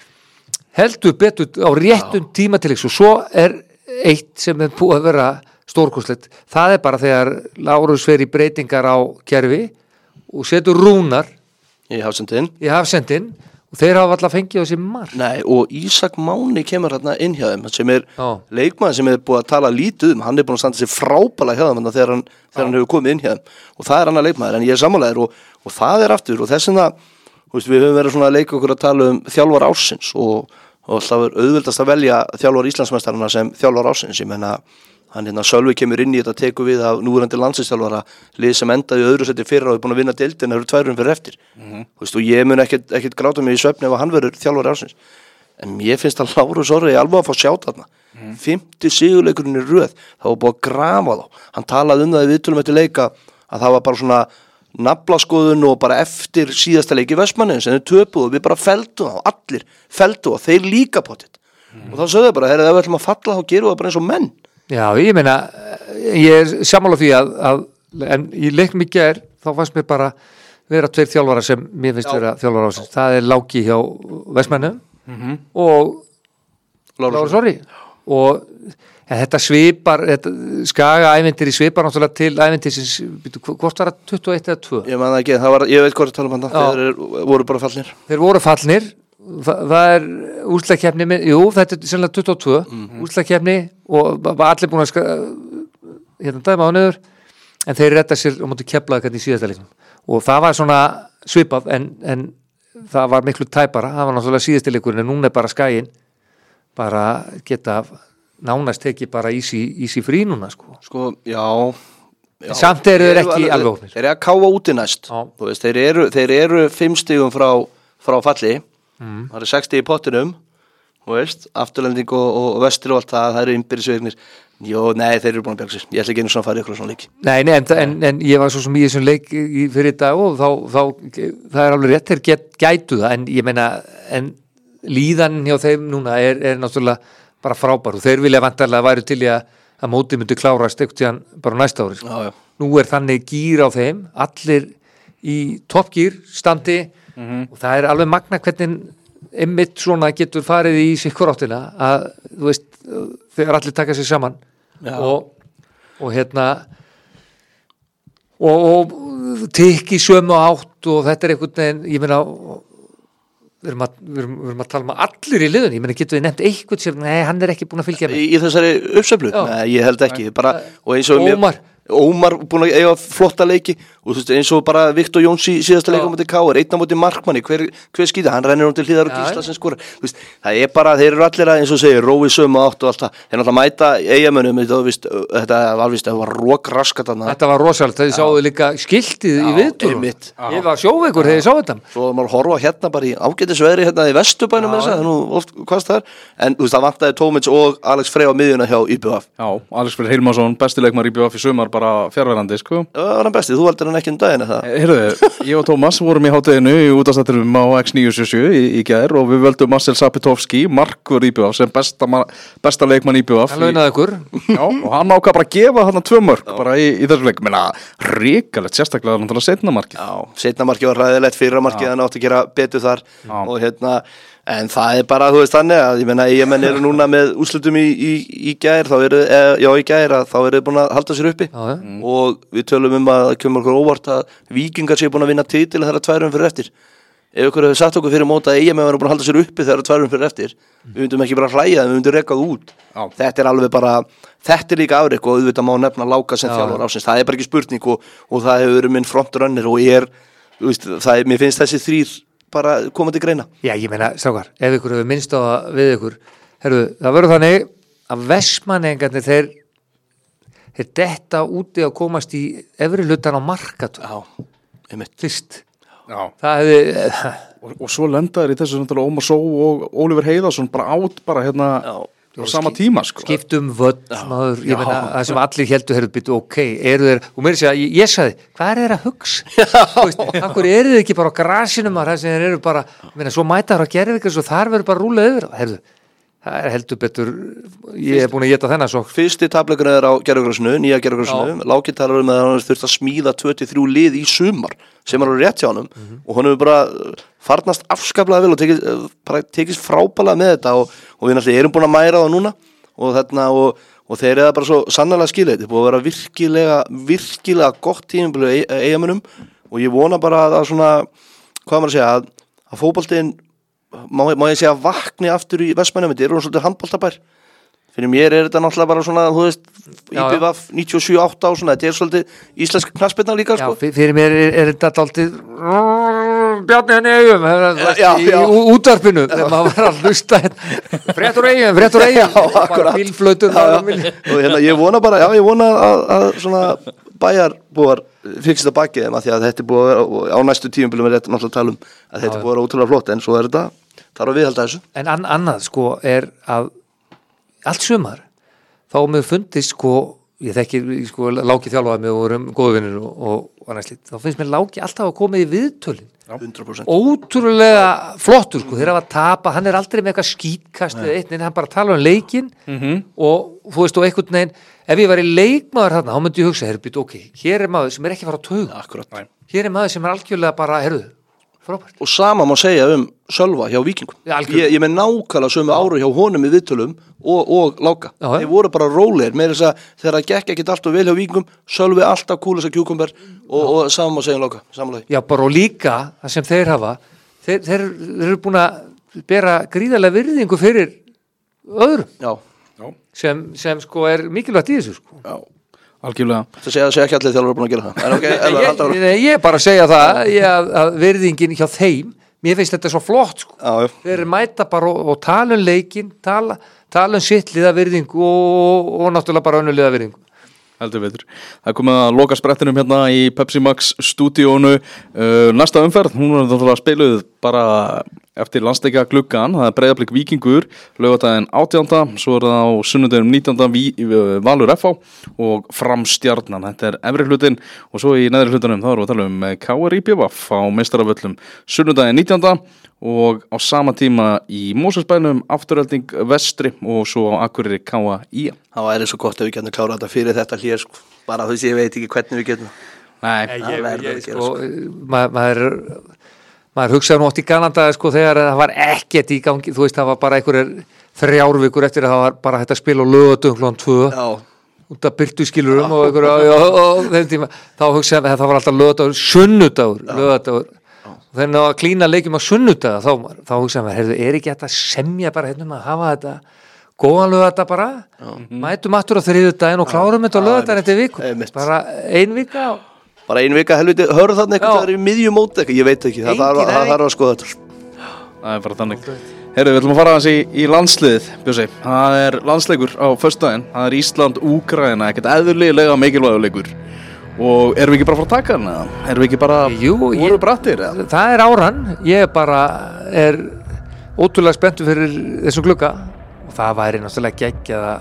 Speaker 3: á réttum tíma til og svo er eitt sem er búið að vera stórkostlegt. Það er bara þegar Lárus fer í breytingar á kerfi og setur Rúnar í hafsendin og þeir hafa alltaf fengið á sér mark. Nei, og Ísak Máni kemur hérna inn hjá þeim sem er leikmaður sem er búið að tala lítið hann er búin að standa sér frábælega hjá þeim þegar hann hefur komið inn hjá þeim og það er annar leikmaður en ég er sammálaður og það er aftur og þess vegna við höfum verið svona að leika okkur að tala um þjálfar ársins og það er auðveldast að velja þjálfar Íslandsmeistarana sem þjálfar ársins ég menna hann Sölvi kemur inn í þetta tekur við af núverandi landsliðsþjálfara lið sem endaði í öðru seti fyrra og er búin að vinna deildina eru 2 fyrir eftir og ég mun ekkert gráta mig í svefni ef hann verður þjálfari ársins en mér finnst að Lárus Orri alveg að fá sjátt þarna 50 sigurleikurinn í röð það var búið að grafa þá hann talaði það í viðtölum eftir leika að það var bara svona naflaskoðun og bara eftir síðasta leiki Vestmannaeyja sem þau töpuðu og við bara feldum þá allir feldu og þeir líka potið og þá sögðu bara ef við ætlum að falla þá gerum við bara eins og menn. Já, ég meina, ég er sammála því að en í leiknum í gær, þá fannst mér bara vera 2 þjálfarar sem mér finnst vera þjálfarar ásins. Það er Láki hjá Vestmannum og Lárus Orri. Og þetta svipar, Skaga-ævintýri svipar náttúrulega til ævintýrsins, hvort var það 21 eða 2? Ég man það ekki, ég veit hvort að tala um hann, þeir voru bara fallnir. Þeir voru fallnir. Það er úrslagkeppni þetta er sennilega 22 úrslagkeppni og allir búin að dæma á niður en þeir redda sér og móti Keflavík í síðasta leiknum og það var svona svipað en það var miklu tæpara það var náttúrulega síðasti leikurinn en núna er bara Skaginn bara geta nánast tekið bara easy frí núna sko já samt eru þeir ekki alveg opnir þeir eru að káfa úti næst veist, þeir eru 5 stigum frá falli það eru 60 í pottinum afturlending og vestur og allt það eru innbyrðisvegnir Jó, nei, þeir eru búin að bjarga sér. Ég ætla ekki einu svona að fara ykkur svona leiki.
Speaker 2: Nei, en ég var svo sem í þessum leik fyrir dag og þá það er alveg rétt, þeir gætu það en ég meina, en líðan hjá þeim núna er náttúrulega bara frábær og þeir vilja vantarlega væru til í að mótið myndi klárast eitthvað tíðan bara næsta ári.
Speaker 3: Já.
Speaker 2: Nú er þannig gír á þeim, allir í toppgír standi og það er alveg magna hvernig einmitt svona getur farið í sikkur áttina að, þú veist, þegar allir taka sér saman og hérna og tikki sömu átt og þetta er einhvern veginn, ég meina við erum að tala um allir í liðunni, ég meina getur við nefnt eitthvað sem, nei, hann er ekki búin að fylgja með
Speaker 3: Í þessari uppsöflu? Nei, ég held ekki, bara, og eins og
Speaker 2: Ómar
Speaker 3: búin að eiga flotta leiki og þú veist eins og bara Viktor Jóns í síðasta leika á móti KR, einn á móti markmanni, hver skýta, hann rennir til hliðar og Gísla sem skora, þú veist, það er bara, þeir eru allir að eins og segir, róið sömu átt og allt það, þeir náttúrulega mæta eigamönnum, þetta var rókraskat þarna.
Speaker 2: Þetta var rosalegt, þeir sáðu líka skiltið í viðtúrum, ég var sjóveikur þegar ég sá þetta.
Speaker 3: Svo maður horfa hérna bara í ágætisveðri hérna í Vesturbænum með þess að, nú oft hvað það er, en þú veist það vantaði Tómits og Alex Frey á miðjuna hjá IBF.
Speaker 1: Já, Alex Frey Hilmarsson, besti leikmaður IBF í sumar, bara fjarverandi, sko.
Speaker 3: Var hann besti, þú valdir hann ekki daginn eða það?
Speaker 1: Heyrðu, ég og Tómas vorum í hádeginu í útastættinum á X977 í gær og við völdum Marcel Sapitovski, markvörð IBF sem besta leikmann IBF.
Speaker 2: Það launaði ykkur.
Speaker 1: Já, og hann ákvað bara að gefa þarna 2 mörk bara í þessum leik, menna ríkalegt, sérstaklega náttúrulega seinna markið.
Speaker 3: Já, seinna markið var hræðilegt, fyrra markið hann átti að gera betur þar og hérna, en það er bara, þú veist þannig að, ég meina, eigamenn eru núna með úrslitum í gær, þá eru búin að halda sér uppi og við tölum að það kemur okkur óvart að Víkingar séu búin að vinna titil þegar 2 umferðir eftir. Ef ykkur hefur sagt okkur fyrir móta að eigamenn eru búin að halda sér uppi þegar 2 umferðir eftir, við myndum ekki bara hlæja, við myndum rekað út. Þetta er alveg bara, þetta er líka afrek og auðvitað má nefna Láka sem þjálfar ársins, það er bara ekki spurning og það hefur verið minn frontrunner og þú veist, mér finnst þessi 3 bara komandi greina.
Speaker 2: Já, ég meina, strákar, ef ykkur hefur minnst á það við ykkur, herru, það verður þannig að Vestmannaeyingarnir þeir detta úti að komast í efri hlutan á markat.
Speaker 3: Já, einmitt.
Speaker 2: Fyrst.
Speaker 1: Já.
Speaker 2: Það hefði...
Speaker 1: Og svo lendaður í þessu náttúrulega Ómar Só og Ólífur Heiðarsson bara át bara hérna á sama tíma, sko.
Speaker 2: Skiptum völd, maður, ég meina, það sem allir heldur, herru, býttu, eru þeir, og mér sé að ég sagði, hvað er þeir að hugsa? Akkur eru þeir ekki bara á grasinum að það sem þeir eru bara, meina, svo mætaður að gera eitthvað, svo þar verður bara rúlað yfir, herru, það er heldur betur, ég er búin að geta þennan svo.
Speaker 3: Fyrsti tapleikurinn er á gerðugrasinu, nýja gerðugrasinu, Láki talar að hann þurft að smíða 23 lið í sumar, sem er rétt hjá honum, og hann hefur bara farnast afskaplega vel og tekist frábælega með þetta og við náttúrulega erum búin að mæra það núna og þeir eru bara svo sannarlega skilið, þetta er búin að vera virkilega gott tímabil eigamönnum og ég vona bara að svona, hvað maður að segja, að fótboltinn má ég segja vakni aftur í Vestmannum, þetta eru svolítið handboltabær. Fyrir mér er þetta náttúrulega bara svona, þú veist, IBF 97-8 og svona, þetta er svolítið íslensk knattspyrna líka, sko.
Speaker 2: Já, fyrir mér er þetta alltið Bjarni henni eigum, í útvarpinu, þegar maður var að hlusta fréttur eigum, bara bílflautur.
Speaker 3: Og hérna, ég vona að svona bæjarbúar fyrst að baki þeim, að því að þetta er búið að vera, á næstu tíumbilum er þetta náttúrulega að tala um að þetta er búið að vera ótrúlega flott, en svo er þetta, þarf að viðhalda þessu.
Speaker 2: En annað, sko, er að allt sumar, þá mér fundist, sko, ég þekki, sko, Láki þjálfaði mig og vorum góðvinnir og næstlít, þá finnst mér Láki alltaf að koma í viðtölin.
Speaker 3: 100%.
Speaker 2: Ótrúlega flottur, sko, þeir hafa tapað, hann er aldrei með eitthvað skítkast eða eitt, en hann bara tala um leikinn og þú veist, og einhvern veginn, ef ég væri leikmaður þarna, þá myndi ég hugsa, ok, hér er maður sem er ekki að fara að tauga.
Speaker 3: Akkurat.
Speaker 2: Hér er maður sem er algjörlega bara, frábært.
Speaker 3: Og sama má segja Sölva hjá Víkingum. Ég með nákvæmlega sömu áru hjá honum í viðtölum og Láka. Þeir voru bara rólegir, með þess að þegar það gekk ekkert alltaf vel hjá Víkingum, Sölvi alltaf kúla þess að kjúkumber og sama má segja Láka, samanlega.
Speaker 2: Já, bara og líka það sem þeir hafa, þeir eru búin að bera gríðarlega virðingu fyrir öðrum.
Speaker 3: Já.
Speaker 2: Sem sko er mikilvægt í þessu, sko.
Speaker 1: Já. Algjörlega.
Speaker 3: Það segja ekki allir þjálfur búin að gera það. En okay,
Speaker 2: ég bara segja það að virðingin hjá þeim, mér finnst þetta svo flott, sko.
Speaker 3: Já.
Speaker 2: Þeir mæta bara og tala um leikinn, tala um sitt liða virðingu og náttúrulega bara önnuliða virðingu.
Speaker 1: Heldur veitur. Það er komið að loka sprettinum hérna í Pepsi Max stúdíónu. Næsta umferð, hún var náttúrulega spiluð bara eftir landsleika gluggan. Það Breiðablik Víkingur laugardaginn 18. Svo það á sunnudaginn 19. Valur FH og Fram Stjarnan. Þetta efri hlutin og svo í neðri hlutunum þá erum við að tala KR IBVF á meistaravöllum sunnudaginn 19. Og á sama tíma í Mosfellsbænum Afturelding Vestri og svo á Akureyri KÍ.
Speaker 3: Það væri svo gott ef við getum klárað þetta fyrir þetta hlé sko. Bara þú veist, ég veit ekki hvernig við getum.
Speaker 2: Nei, sko, maður hugsaði nú oft í Kanada sko, þegar það var ekkert í gangi, þú veist, það var bara einhverjar 3 vikur eftir að það var bara hægt að spila og laugardögum 2 út af birtuskilurum og þeim tíma, þá hugsaði að það var alltaf laugardagur, sunnudagur þannig að klína leikjum á sunnudaga þá hugsaði maður, ekki þetta semja bara hérna að hafa þetta góðan laugardag bara, mætum aftur á þriðjudaginn og klárum þetta á laugardaginn eftir viku, bara 1 vika
Speaker 3: Bara 1 vika, helviti, hörðu þarna eitthvað það er í miðjumóti eitthvað, ég veit ekki, það þarf að skoða þetta.
Speaker 1: Það bara þannig. Heyrðu, við ætlum að fara aðeins í landsliðið, Bjössi. Það landsleikur á föstudaginn, það Ísland-Úkraína, ekkert eðlilega mikilvægur leikur. Og erum við ekki bara að fara að taka hana? Erum við ekki bara voru brattir?
Speaker 2: Það áran, ég bara ótrúlega spenntur fyrir þessum glugga og það væri náttúrulega geggjað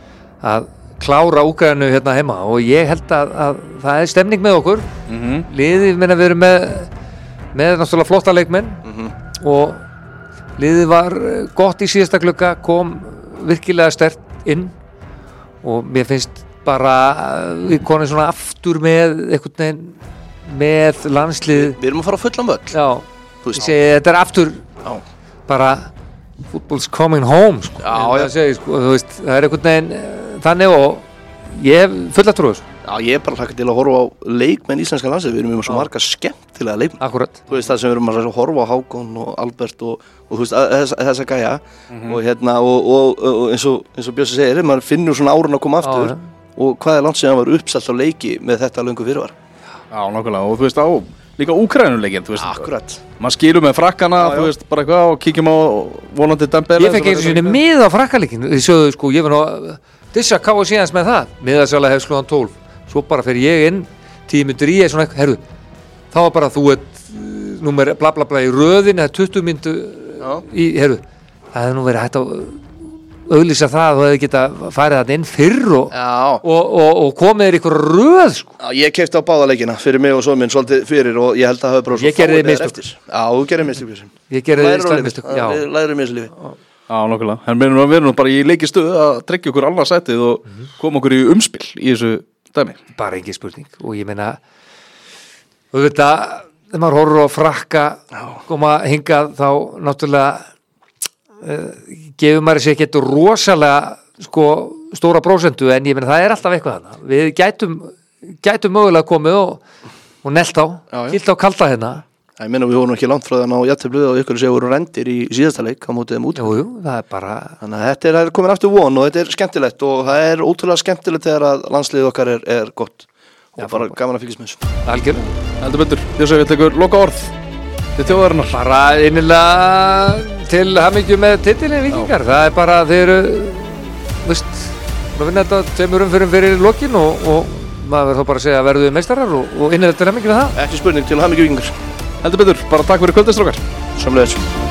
Speaker 2: að klára Úkraínu hérna heima og ég held að það stemning með okkur liðið, við erum með náttúrulega flotta leikmenn og liðið var gott í síðasta glugga, kom virkilega sterkt inn og mér finnst bara við konum svona aftur með einhvern veginn með landslið
Speaker 3: Við erum að fara á fullan völl
Speaker 2: ég segi þetta aftur bara football's coming home sko. Þú veist, það einhvern veginn þannig og ég hef fulla trú þessu.
Speaker 3: Já, ég bara hlakka til að horfa á leikmenn íslenska landslið, við erum með svo marga skemmtilega leikmenn.
Speaker 2: Akkurat.
Speaker 3: Þú veist það sem við erum að horfa á Hákon og Albert og þú veist þessa gæja og hérna og eins og Bjössi segir, maður finnur svona árun að koma aftur og hvað langt síðan var uppselt á leiki með þetta löngu fyrirvar.
Speaker 1: Já, nákvæmlega og þú veist líka Úkraínuleikinn, þú veist.
Speaker 3: Akkurat.
Speaker 1: Maður skilur með frakkana, þú veist, bara eitthvað og kíkjum á vonandi Dembele.
Speaker 2: Ég fekk einu sinni mið á frakkaleikin. Þið sögðu sko, ég var nú dissa ká og síðans með það. Miðasala hefur slúðan 12. Svo bara fer ég inn, 10 mínútur í, svona eitthvað, þá var bara þú númer bla bla bla í röðin, eða 20 mínútur í, það hefði nú verið hægt að auglýsa það og hefði geta farið þarna inn fyrr og komið þér ykkur röð sko.
Speaker 3: Já, ég keypti á báða leikina fyrir mig og svo minn svolítið fyrir og ég held að hafa bara svo
Speaker 2: fáið með eftir.
Speaker 3: Já, þú gerði mistök.
Speaker 2: Ég gerði mistök. Já,
Speaker 3: við lærum í þessu lífi.
Speaker 1: Já, nokkulega. En við erum bara í leikistöðu að tryggja okkur annað sætið og koma okkur í umspil í þessu dæmi.
Speaker 2: Bara ekki spurning og ég meina auðvitað, þegar maður horfir á Frakka koma hingað þá náttúrulega gefur maður sér ekkert rosalega sko stóra prósentu en ég meina það alltaf eitthvað þarna. Við gætum mögulega komið og nelt á, kilt á kalda hérna.
Speaker 3: Ég meina við vorum ekki langt frá það á jafntefli og ykkur séu voru rendir í síðasta leik á mótið út.
Speaker 2: Jú, það bara
Speaker 3: þannig að þetta komin aftur von og þetta skemmtilegt og það ótrúlega skemmtilegt þegar að landsliðið okkar er gott og bara gaman að fylgjast með þessu.
Speaker 2: Algjörlega.
Speaker 1: Heldur betur. Við tekur loka orð til þjóðarinnar.
Speaker 2: Bara innilega til hamingju með titilin Víkingar. Það bara þeir eru veist, að vinna þetta 2 umferðum fyrir lokin og maður verður þá bara að segja að verðu meistarar og innilega til hamingju með það.
Speaker 3: Ekki spurning, til hamingju Víkingar.
Speaker 1: Heldur betur, bara takk fyrir kvöldistrókar.
Speaker 3: Sömuleiðis.